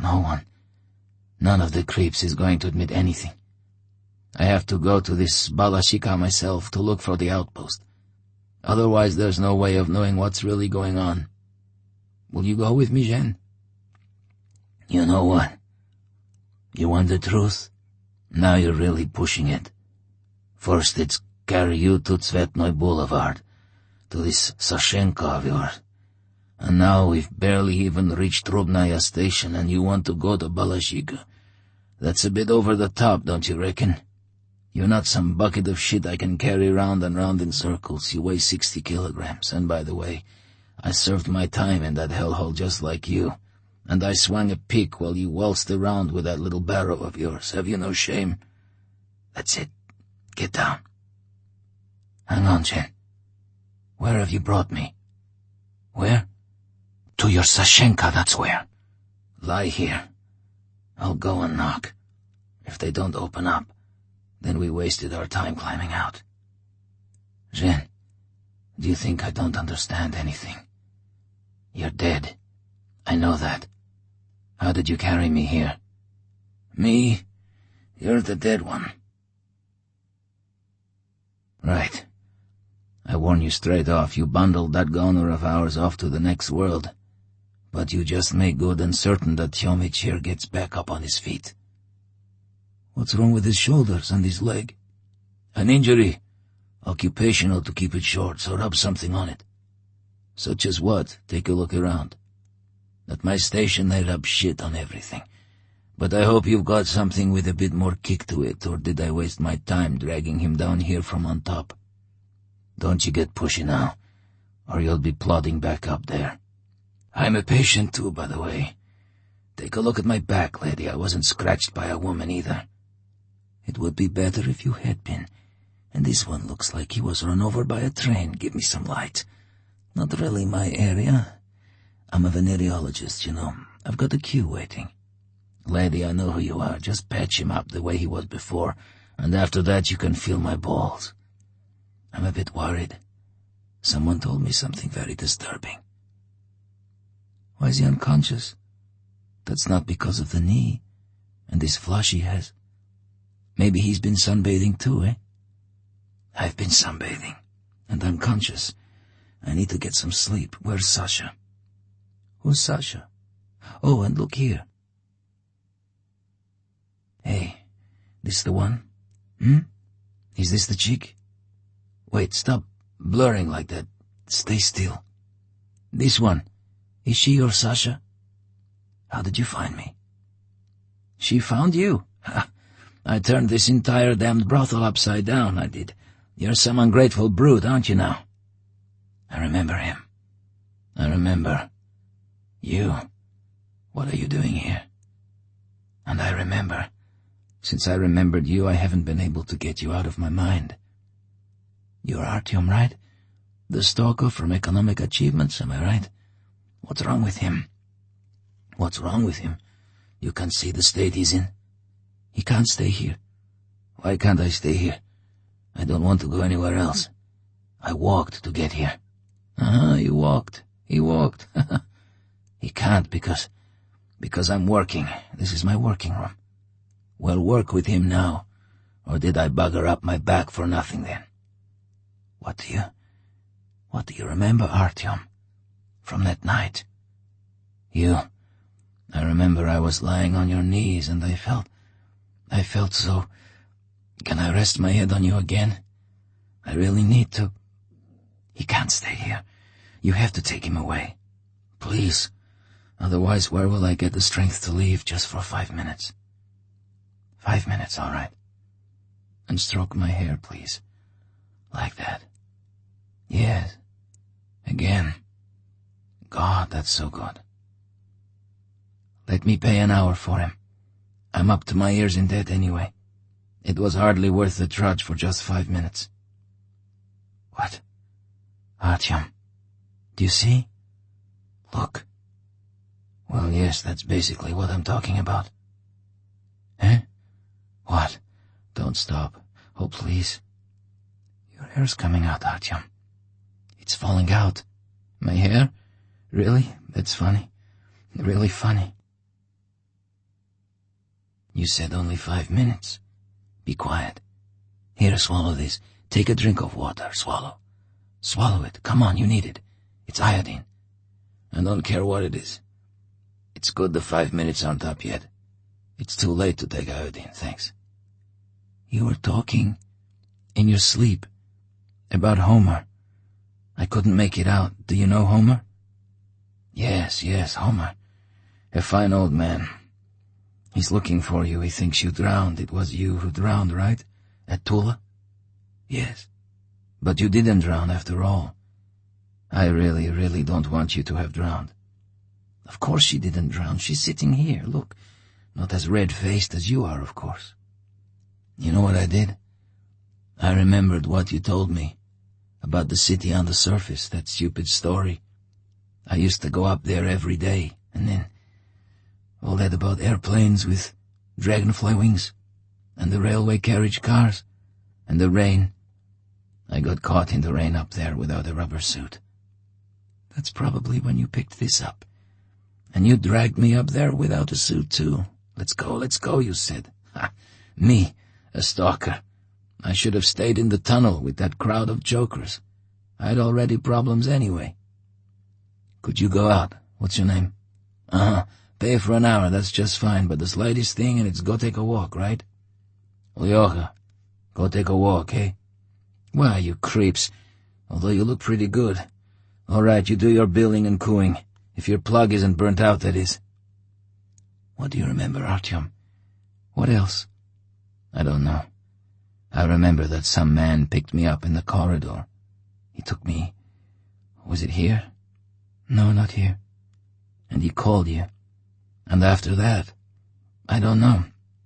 S2: none of the creeps is going to admit anything. I have to go to this Balashika myself to look for the outpost. Otherwise there's no way of knowing what's really going on. Will you go with me, Jen?" "You know what? You want the truth? Now you're really pushing it. First it's carry you to Tsvetnoy Boulevard, to this Sashenko of yours. And now we've barely even reached Rubnaya station and you want to go to Balashika. That's a bit over the top, don't you reckon? You're not some bucket of shit I can carry round and round in circles. You weigh 60 kilograms, and by the way, I served my time in that hellhole just like you. And I swung a pick while you waltzed around with that little barrow of yours. Have you no shame? That's it. Get down. Hang on, Jen. Where have you brought me? Where? To your Sashenka, that's where. Lie here. I'll go and knock. If they don't open up, then we wasted our time climbing out. Jen, do you think I don't understand anything? You're dead. I know that. How did you carry me here? Me? You're the dead one. Right. I warn you straight off, you bundled that goner of ours off to the next world. But you just make good and certain that Tjomich here gets back up on his feet. What's wrong with his shoulders and his leg? An injury. Occupational to keep it short, so rub something on it. Such as what? Take a look around. At my station they rub shit on everything. But I hope you've got something with a bit more kick to it, or did I waste my time dragging him down here from on top? Don't you get pushy now, or you'll be plodding back up there. I'm a patient too, by the way. Take a look at my back, lady. I wasn't scratched by a woman either. It would be better if you had been. And this one looks like he was run over by a train. Give me some light. Not really my area. I'm a venereologist, you know. I've got a queue waiting. Lady, I know who you are. Just patch him up the way he was before, and after that you can feel my balls. I'm a bit worried. Someone told me something very disturbing. Why is he unconscious? That's not because of the knee, and this flush he has. Maybe he's been sunbathing too, eh? I've been sunbathing, and I'm conscious. I need to get some sleep. Where's Sasha? Who's Sasha? Oh, and look here. Hey, this the one? Is this the chick? Wait, stop blurring like that. Stay still. This one. Is she your Sasha? How did you find me? She found you? Ha! I turned this entire damned brothel upside down, I did. You're some ungrateful brute, aren't you now? I remember him. I remember. You. What are you doing here? And I remember. Since I remembered you, I haven't been able to get you out of my mind. You're Artyom, right? The stalker from Economic Achievements, am I right? What's wrong with him? What's wrong with him? You can't see the state he's in. He can't stay here. Why can't I stay here? I don't want to go anywhere else. I walked to get here. You walked. He walked. He can't because I'm working. This is my working room. Well, work with him now. Or did I bugger up my back for nothing then? What do you remember, Artyom? From that night? I remember I was lying on your knees and I felt so... Can I rest my head on you again? I really need to. He can't stay here. You have to take him away. Please. Otherwise, where will I get the strength to leave just for 5 minutes? 5 minutes, all right. And stroke my hair, please. Like that. Yes. Again. God, that's so good. Let me pay an hour for him. I'm up to my ears in debt anyway. It was hardly worth the trudge for just 5 minutes. What? Artyom, do you see? Look. Well, yes, that's basically what I'm talking about. Eh? What? Don't stop. Oh, please. Your hair's coming out, Artyom. It's falling out. My hair? Really? That's funny. Really funny. You said only 5 minutes. Be quiet. Here, swallow this. Take a drink of water. Swallow. Swallow it. Come on, you need it. It's iodine. I don't care what it is. It's good the 5 minutes aren't up yet. It's too late to take iodine, thanks. You were talking, in your sleep, about Homer. I couldn't make it out. Do you know Homer? Yes, Homer. A fine old man. He's looking for you. He thinks you drowned. It was you who drowned, right? At Tula? Yes. But you didn't drown after all. I really don't want you to have drowned. Of course she didn't drown. She's sitting here, look. Not as red-faced as you are, of course. You know what I did? I remembered what you told me about the city on the surface, that stupid story. I used to go up there every day, and then all that about airplanes with dragonfly wings, and the railway carriage cars, and the rain. I got caught in the rain up there without a rubber suit. That's probably when you picked this up. And you dragged me up there without a suit, too. Let's go, you said. Ha! Me, a stalker. I should have stayed in the tunnel with that crowd of jokers. I had already problems anyway. Could you go out? What's your name? Pay for an hour, that's just fine, but the slightest thing and it's go take a walk, right? Lyocha, go take a walk, eh? Why, you creeps, although you look pretty good. All right, you do your billing and cooing. If your plug isn't burnt out, that is. What do you remember, Artyom? What else? I don't know. I remember that some man picked me up in the corridor. He took me... Was it here? No, not here. And he called you. And after that, I don't know.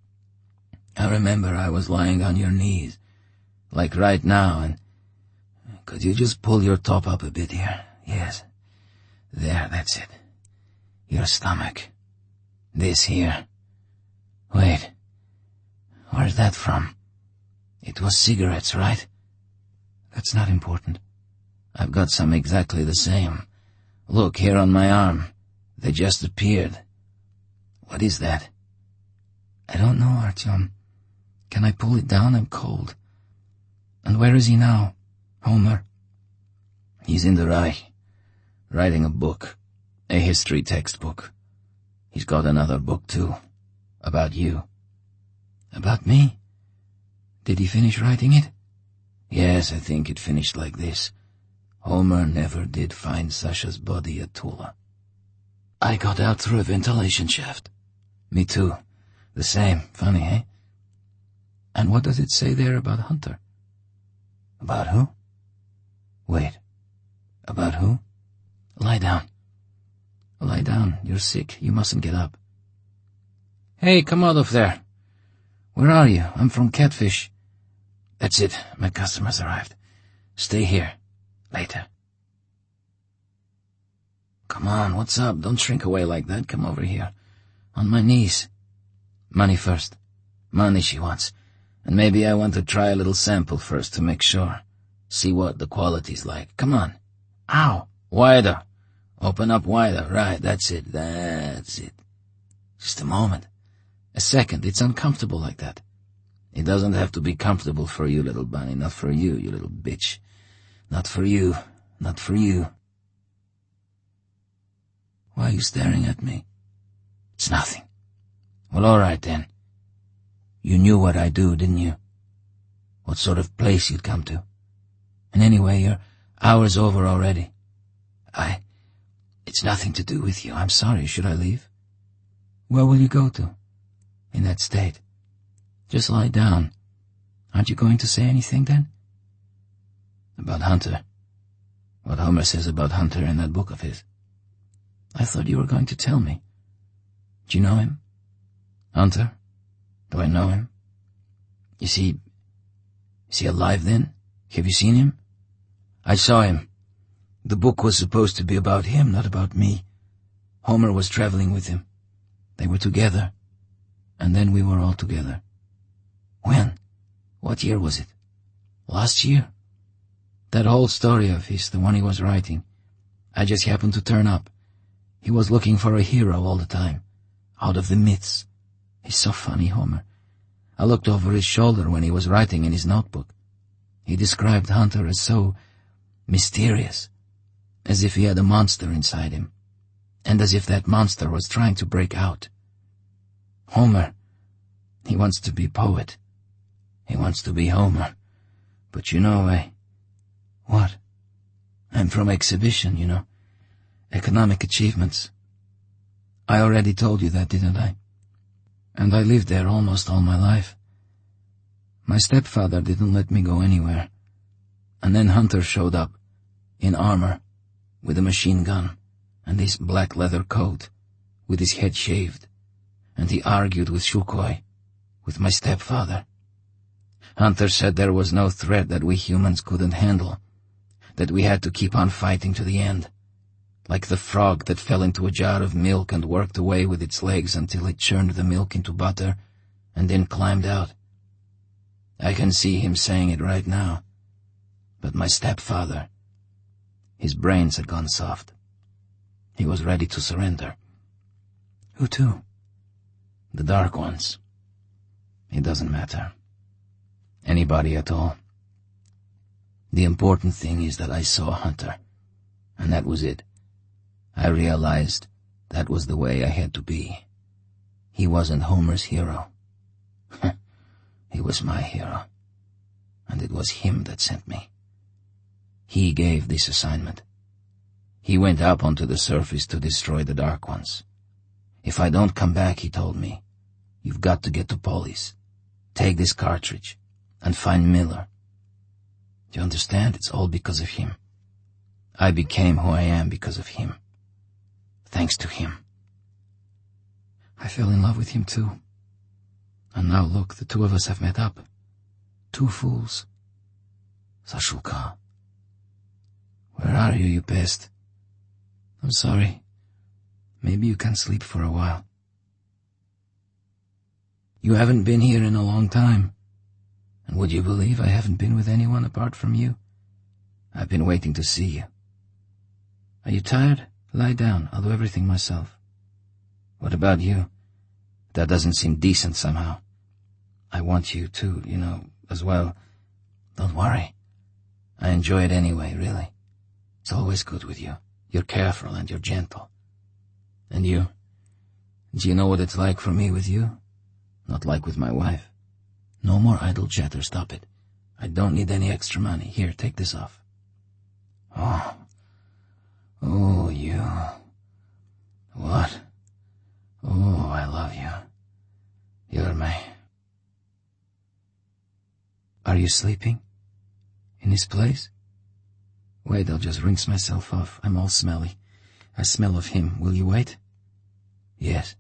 S2: I remember I was lying on your knees, like right now, and... Could you just pull your top up a bit here? Yes. There, that's it. Your stomach. This here. Wait. Where's that from? It was cigarettes, right? That's not important. I've got some exactly the same. Look, here on my arm. They just appeared. What is that? I don't know, Artyom. Can I pull it down? I'm cold. And where is he now? Homer? He's in the Reich, writing a book, a history textbook. He's got another book, too, about you. About me? Did he finish writing it? Yes, I think it finished like this. Homer never did find Sasha's body at Tula. I got out through a ventilation shaft. Me too. The same. Funny, eh? And what does it say there about Hunter? About who? Wait. About who? Lie down. Lie down. You're sick. You mustn't get up. Hey, come out of there. Where are you? I'm from Catfish. That's it. My customers arrived. Stay here. Later. Come on, what's up? Don't shrink away like that. Come over here. On my knees. Money first. Money she wants. And maybe I want to try a little sample first to make sure. See what the quality's like. Come on. Ow! Wider. Open up wider. Right, that's it. That's it. Just a moment. A second. It's uncomfortable like that. It doesn't have to be comfortable for you, little bunny. Not for you, you little bitch. Not for you. Not for you. Why are you staring at me? It's nothing. Well, all right then. You knew what I do, didn't you? What sort of place you'd come to. And anyway, your hour's over already. It's nothing to do with you. I'm sorry. Should I leave? Where will you go to? In that state. Just lie down. Aren't you going to say anything then? About Hunter. What Homer says about Hunter in that book of his. I thought you were going to tell me. Do you know him? Hunter? Do I know him? Is he alive then? Have you seen him? I saw him. The book was supposed to be about him, not about me. Homer was traveling with him. They were together. And then we were all together. When? What year was it? Last year? That whole story of his, the one he was writing. I just happened to turn up. He was looking for a hero all the time. Out of the myths. He's so funny, Homer. I looked over his shoulder when he was writing in his notebook. He described Hunter as so mysterious, as if he had a monster inside him, and as if that monster was trying to break out. Homer, he wants to be poet. He wants to be Homer. But you know, What? I'm from exhibition, you know. Economic achievements. I already told you that, didn't I? And I lived there almost all my life. My stepfather didn't let me go anywhere. And then Hunter showed up, in armor, with a machine gun. and this black leather coat, with his head shaved, and he argued with Shukoi, with my stepfather. Hunter said there was no threat that we humans couldn't handle, that we had to keep on fighting to the end, like the frog that fell into a jar of milk and worked away with its legs until it churned the milk into butter, and then climbed out. I can see him saying it right now. But my stepfather, his brains had gone soft. He was ready to surrender. Who to? The Dark Ones. It doesn't matter. Anybody at all. The important thing is that I saw Hunter, and that was it. I realized that was the way I had to be. He wasn't Homer's hero. He was my hero, and it was him that sent me. He gave this assignment. He went up onto the surface to destroy the Dark Ones. If I don't come back, he told me, you've got to get to Polis, take this cartridge, and find Miller. Do you understand? It's all because of him. I became who I am because of him. Thanks to him. I fell in love with him too. And now look, the two of us have met up. Two fools. Sashuka. Where are you, you pest? I'm sorry. Maybe you can sleep for a while. You haven't been here in a long time. And would you believe I haven't been with anyone apart from you? I've been waiting to see you. Are you tired? Lie down. I'll do everything myself. What about you? That doesn't seem decent somehow. I want you to, as well. Don't worry. I enjoy it anyway, really. It's always good with you. You're careful and you're gentle. And you? Do you know what it's like for me with you? Not like with my wife. No more idle chatter, stop it. I don't need any extra money. Here, take this off. Oh, you. What? Oh, I love you. You're my... Are you sleeping? In his place? Wait, I'll just rinse myself off. I'm all smelly. I smell of him. Will you wait? Yes.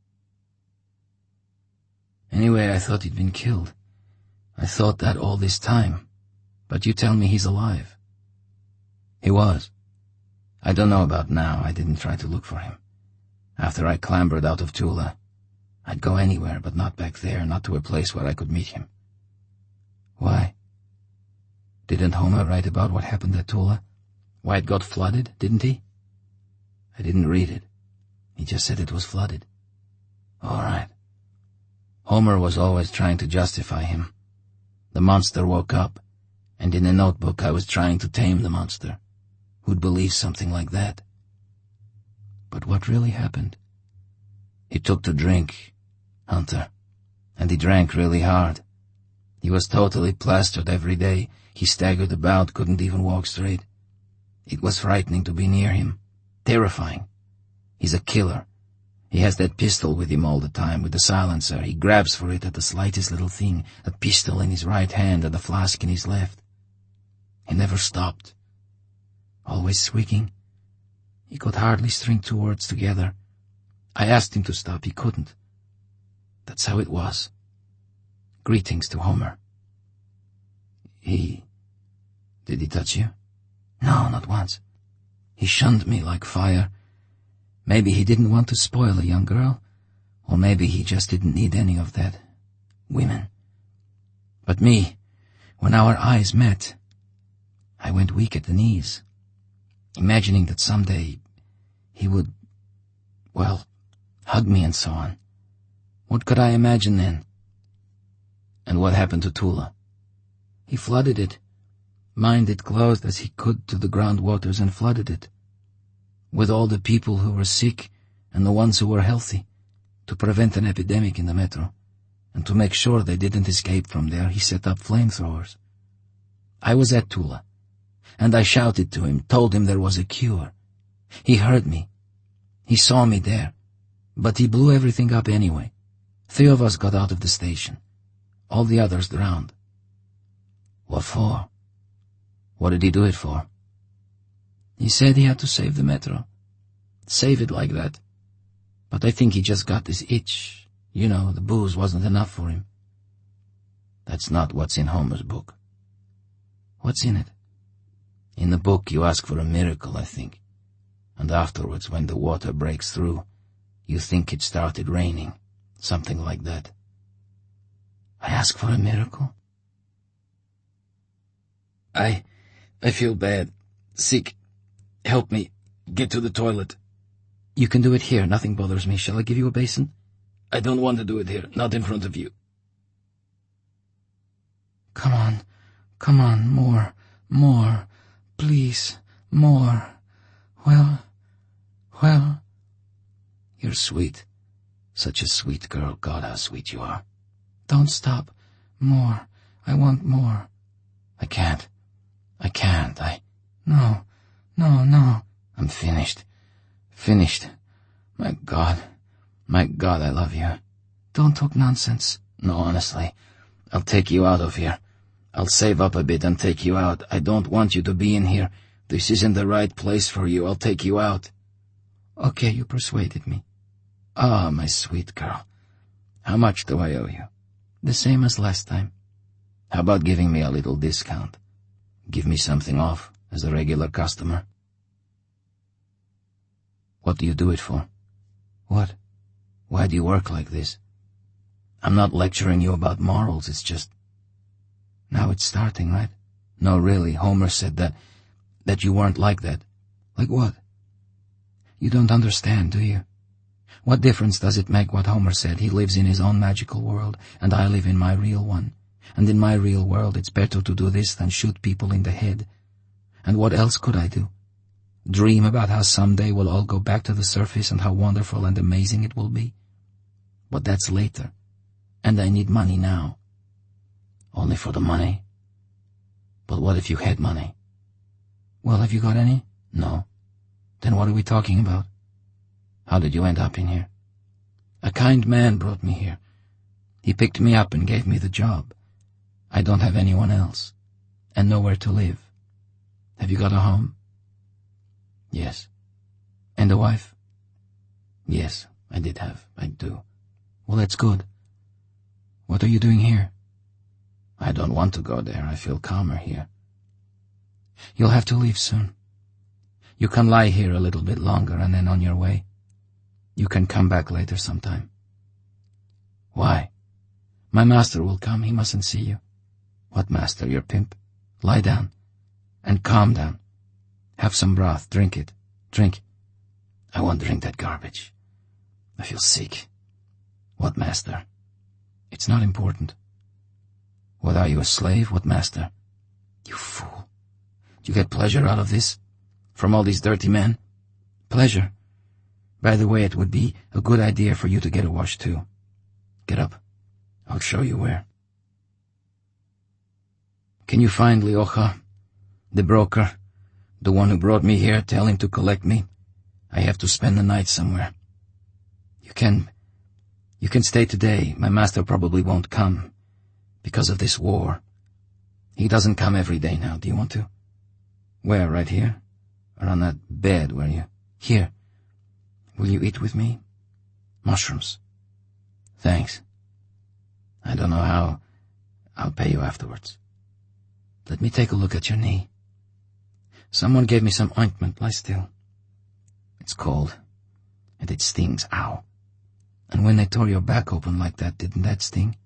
S2: Anyway, I thought he'd been killed. I thought that all this time. But you tell me he's alive. He was. I don't know about now. I didn't try to look for him. After I clambered out of Tula, I'd go anywhere, but not back there, not to a place where I could meet him. Why? Didn't Homer write about what happened at Tula? Why it got flooded, didn't he? I didn't read it. He just said it was flooded. All right. Homer was always trying to justify him. The monster woke up, and in a notebook I was trying to tame the monster. Who'd believe something like that? But what really happened? He took to drink, Hunter, and he drank really hard. He was totally plastered every day. He staggered about, couldn't even walk straight. It was frightening to be near him. Terrifying. He's a killer. He has that pistol with him all the time, with the silencer. He grabs for it at the slightest little thing, a pistol in his right hand and a flask in his left. He never stopped. Always swigging. He could hardly string two words together. I asked him to stop. He couldn't. That's how it was. Greetings to Homer. Did he touch you? No, not once. He shunned me like fire. Maybe he didn't want to spoil a young girl, or maybe he just didn't need any of that. Women. But me, when our eyes met, I went weak at the knees, imagining that someday he would, hug me and so on. What could I imagine then? And what happened to Tula? He flooded it, mined it closed as he could to the groundwaters and flooded it, with all the people who were sick and the ones who were healthy, to prevent an epidemic in the metro, and to make sure they didn't escape from there, he set up flamethrowers. I was at Tula, and I shouted to him, told him there was a cure. He heard me. He saw me there, but he blew everything up anyway. 3 of us got out of the station. All the others drowned. What for? What did he do it for? He said he had to save the metro. Save it like that. But I think he just got this itch. You know, the booze wasn't enough for him. That's not what's in Homer's book. What's in it? In the book you ask for a miracle, I think. And afterwards, when the water breaks through, you think it started raining. Something like that. I ask for a miracle? I feel bad. Sick. Help me. Get to the toilet. You can do it here. Nothing bothers me. Shall I give you a basin? I don't want to do it here. Not in front of you. Come on. Come on. More. More. Please. More. Well. You're sweet. Such a sweet girl. God, how sweet you are. Don't stop. More. I want more. I can't. No. I'm finished. My God, I love you. Don't talk nonsense. No, honestly. I'll take you out of here. I'll save up a bit and take you out. I don't want you to be in here. This isn't the right place for you. I'll take you out. Okay, you persuaded me. Ah, my sweet girl. How much do I owe you? The same as last time. How about giving me a little discount? Give me something off as a regular customer. What do you do it for? What? Why do you work like this? I'm not lecturing you about morals, it's just... Now it's starting, right? No, really, Homer said that you weren't like that. Like what? You don't understand, do you? What difference does it make what Homer said? He lives in his own magical world, and I live in my real one. And in my real world, it's better to do this than shoot people in the head. And what else could I do? Dream about how someday we'll all go back to the surface and how wonderful and amazing it will be? But that's later. And I need money now. Only for the money? But what if you had money? Well, have you got any? No. Then what are we talking about? How did you end up in here? A kind man brought me here. He picked me up and gave me the job. I don't have anyone else. And nowhere to live. Have you got a home? Yes. And a wife? Yes, I do. Well, that's good. What are you doing here? I don't want to go there. I feel calmer here. You'll have to leave soon. You can lie here a little bit longer and then on your way. You can come back later sometime. Why? My master will come. He mustn't see you. What master? Your pimp? Lie down. And calm down. Have some broth. Drink it. Drink. I won't drink that garbage. I feel sick. What master? It's not important. What, are you a slave? What master? You fool. Do you get pleasure out of this? From all these dirty men? Pleasure? By the way, it would be a good idea for you to get a wash too. Get up. I'll show you where. Can you find Liocha, the broker, the one who brought me here? Tell him to collect me. I have to spend the night somewhere. You can stay today. My master probably won't come because of this war. He doesn't come every day now. Do you want to? Where, right here? Or on that bed where you... Here. Will you eat with me? Mushrooms. Thanks. I don't know how. I'll pay you afterwards. Let me take a look at your knee. Someone gave me some ointment. Lie still. It's cold. And it stings. Ow. And when they tore your back open like that, didn't that sting?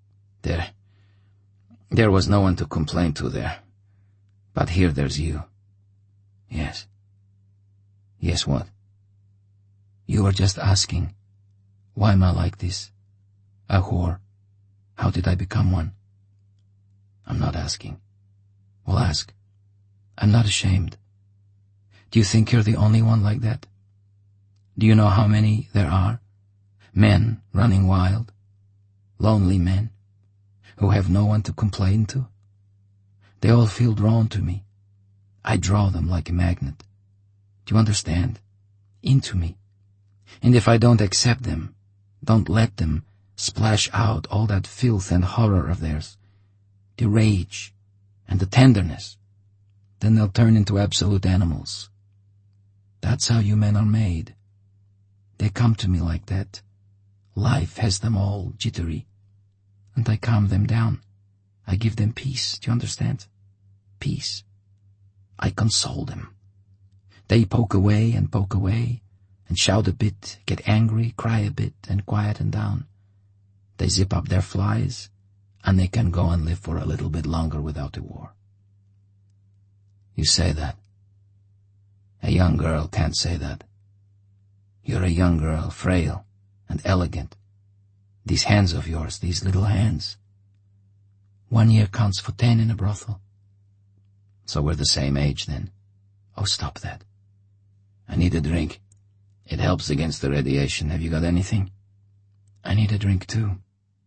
S2: There was no one to complain to there. But here there's you. Yes. Yes, what? You were just asking, why am I like this? A whore. How did I become one? I'm not asking. Well, ask. I'm not ashamed. Do you think you're the only one like that? Do you know how many there are? Men running wild. Lonely men. Who have no one to complain to. They all feel drawn to me. I draw them like a magnet. Do you understand? Into me. And if I don't accept them, don't let them splash out all that filth and horror of theirs, the rage and the tenderness, then they'll turn into absolute animals. That's how you men are made. They come to me like that. Life has them all jittery. And I calm them down. I give them peace, do you understand? Peace. I console them. They poke away, and shout a bit, get angry, cry a bit, and quieten down. They zip up their flies, and they can go and live for a little bit longer without a war. You say that. A young girl can't say that. You're a young girl, frail and elegant. These hands of yours, these little hands. 1 year counts for 10 in a brothel. So we're the same age then. Oh, stop that. I need a drink. It helps against the radiation. Have you got anything? I need a drink too.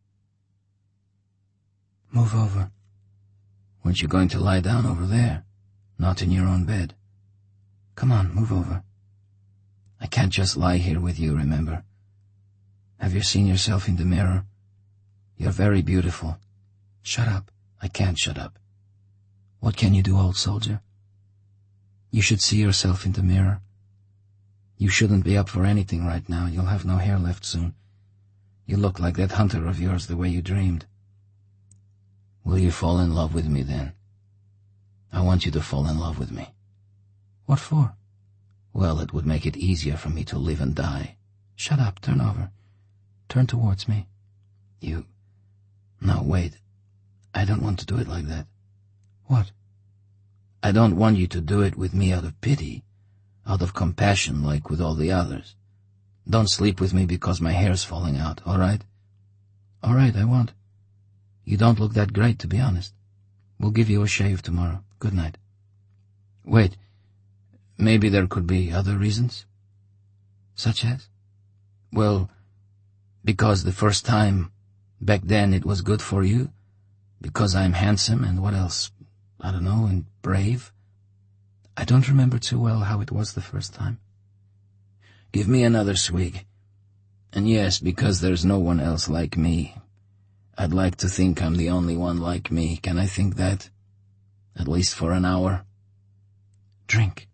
S2: Move over. Weren't you going to lie down over there? Not in your own bed. Come on, move over. I can't just lie here with you, remember? Have you seen yourself in the mirror? You're very beautiful. Shut up. I can't shut up. What can you do, old soldier? You should see yourself in the mirror. You shouldn't be up for anything right now. You'll have no hair left soon. You look like that hunter of yours the way you dreamed. Will you fall in love with me then? I want you to fall in love with me. What for? Well, it would make it easier for me to live and die. Shut up, turn over. Turn towards me. You... No, wait. I don't want to do it like that. What? I don't want you to do it with me out of pity, out of compassion like with all the others. Don't sleep with me because my hair's falling out, all right? All right, I won't. You don't look that great, to be honest. We'll give you a shave tomorrow. Good night. Wait, maybe there could be other reasons? Such as? Well, because the first time, back then it was good for you, because I'm handsome and what else? I don't know, and brave. I don't remember too well how it was the first time. Give me another swig. And yes, because there's no one else like me. I'd like to think I'm the only one like me. Can I think that? At least for an hour. Drink.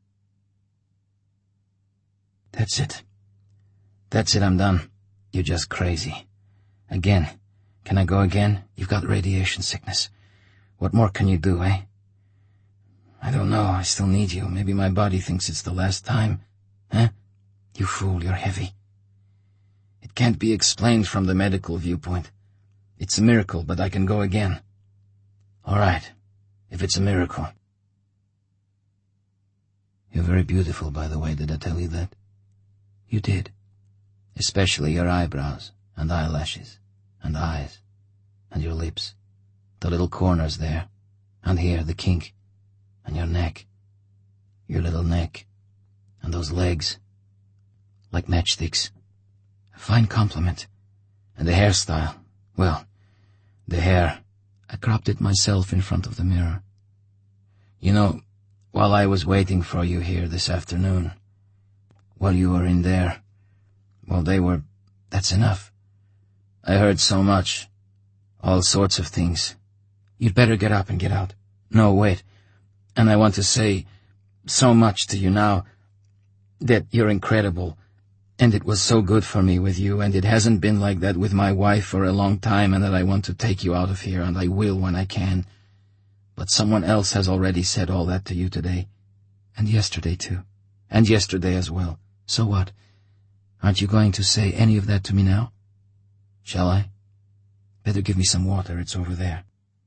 S2: That's it. That's it, I'm done. You're just crazy. Again. Can I go again? You've got radiation sickness. What more can you do, eh? I don't know, I still need you. Maybe my body thinks it's the last time. Huh? You fool, you're heavy. It can't be explained from the medical viewpoint. It's a miracle, but I can go again. All right, if it's a miracle. You're very beautiful, by the way, did I tell you that? You did. Especially your eyebrows, and eyelashes, and eyes, and your lips. The little corners there, and here, the kink, and your neck. Your little neck, and those legs. Like matchsticks. A fine compliment. And the hairstyle. Well, the hair. I cropped it myself in front of the mirror. You know, while I was waiting for you here this afternoon, while you were in there, that's enough. I heard so much. All sorts of things. You'd better get up and get out. No, wait. And I want to say so much to you now, that you're incredible, and it was so good for me with you, and it hasn't been like that with my wife for a long time, and that I want to take you out of here, and I will when I can. But someone else has already said all that to you today. And yesterday too. And yesterday as well. So what? Aren't you going to say any of that to me now? Shall I? Better give me some water, it's over there.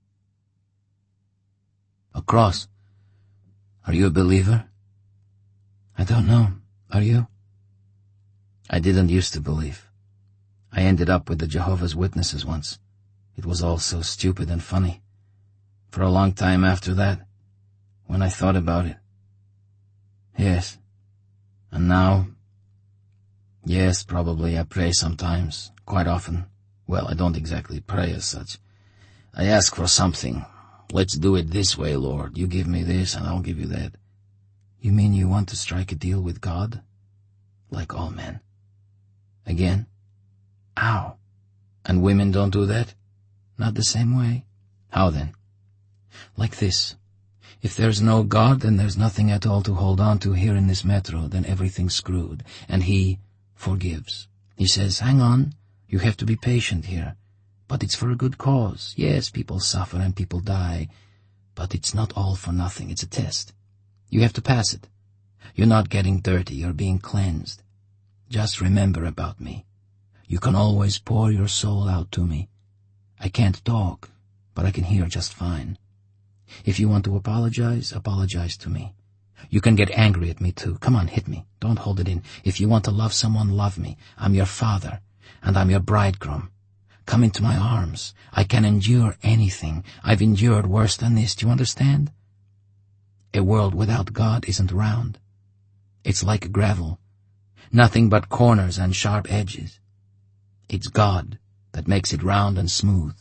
S2: A cross. Are you a believer? I don't know. Are you? I didn't used to believe. I ended up with the Jehovah's Witnesses once. It was all so stupid and funny. For a long time after that, when I thought about it. Yes. And now? Yes, probably I pray sometimes, quite often. Well, I don't exactly pray as such. I ask for something. Let's do it this way, Lord. You give me this and I'll give you that. You mean you want to strike a deal with God? Like all men. Again? Ow. And women don't do that? Not the same way? How then? Like this. If there's no God, then there's nothing at all to hold on to here in this metro, then everything's screwed. And He forgives. He says, hang on, you have to be patient here. But it's for a good cause. Yes, people suffer and people die, but it's not all for nothing. It's a test. You have to pass it. You're not getting dirty, you're being cleansed. Just remember about me. You can always pour your soul out to me. I can't talk, but I can hear just fine. If you want to apologize, apologize to me. You can get angry at me too. Come on, hit me. Don't hold it in. If you want to love someone, love me. I'm your father, and I'm your bridegroom. Come into my arms. I can endure anything. I've endured worse than this. Do you understand? A world without God isn't round. It's like gravel. Nothing but corners and sharp edges. It's God that makes it round and smooth.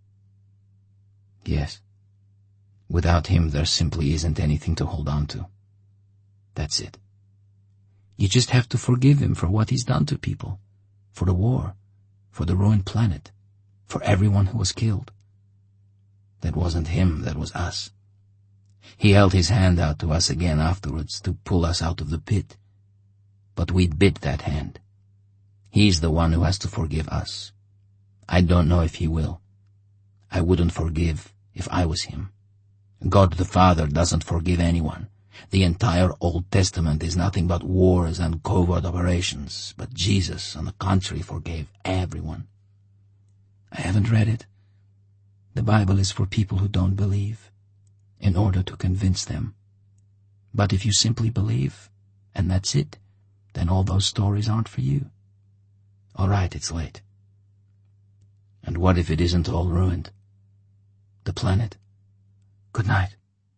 S2: Yes. Without Him, there simply isn't anything to hold on to. That's it. You just have to forgive Him for what He's done to people, for the war, for the ruined planet, for everyone who was killed. That wasn't Him, that was us. He held His hand out to us again afterwards to pull us out of the pit. But we bit that hand. He's the one who has to forgive us. I don't know if He will. I wouldn't forgive if I was Him. God the Father doesn't forgive anyone. The entire Old Testament is nothing but wars and covert operations, but Jesus, on the contrary, forgave everyone. I haven't read it. The Bible is for people who don't believe, in order to convince them. But if you simply believe, and that's it, then all those stories aren't for you. All right, it's late. And what if it isn't all ruined? The planet? Good night.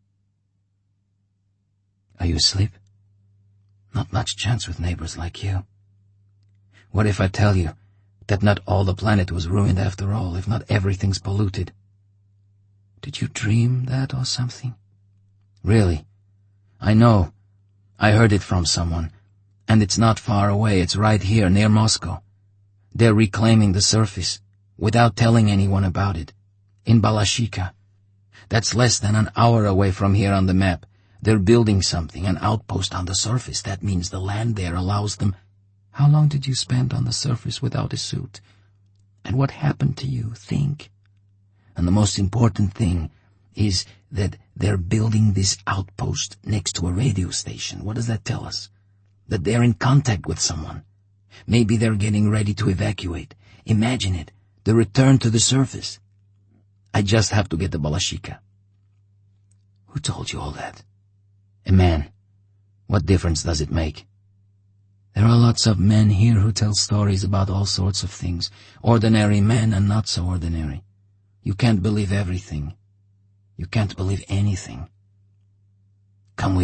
S2: Are you asleep? Not much chance with neighbors like you. What if I tell you that not all the planet was ruined after all, if not everything's polluted? Did you dream that or something? Really? I know. I heard it from someone. And it's not far away, it's right here, near Moscow. They're reclaiming the surface, without telling anyone about it, in Balashika. That's less than an hour away from here on the map. They're building something, an outpost on the surface. That means the land there allows them. How long did you spend on the surface without a suit? And what happened to you? Think. And the most important thing is that they're building this outpost next to a radio station. What does that tell us? That they're in contact with someone. Maybe they're getting ready to evacuate. Imagine it, the return to the surface. I just have to get to Balashika. Who told you all that? A man. What difference does it make? There are lots of men here who tell stories about all sorts of things, ordinary men and not so ordinary. You can't believe everything. You can't believe anything. Come with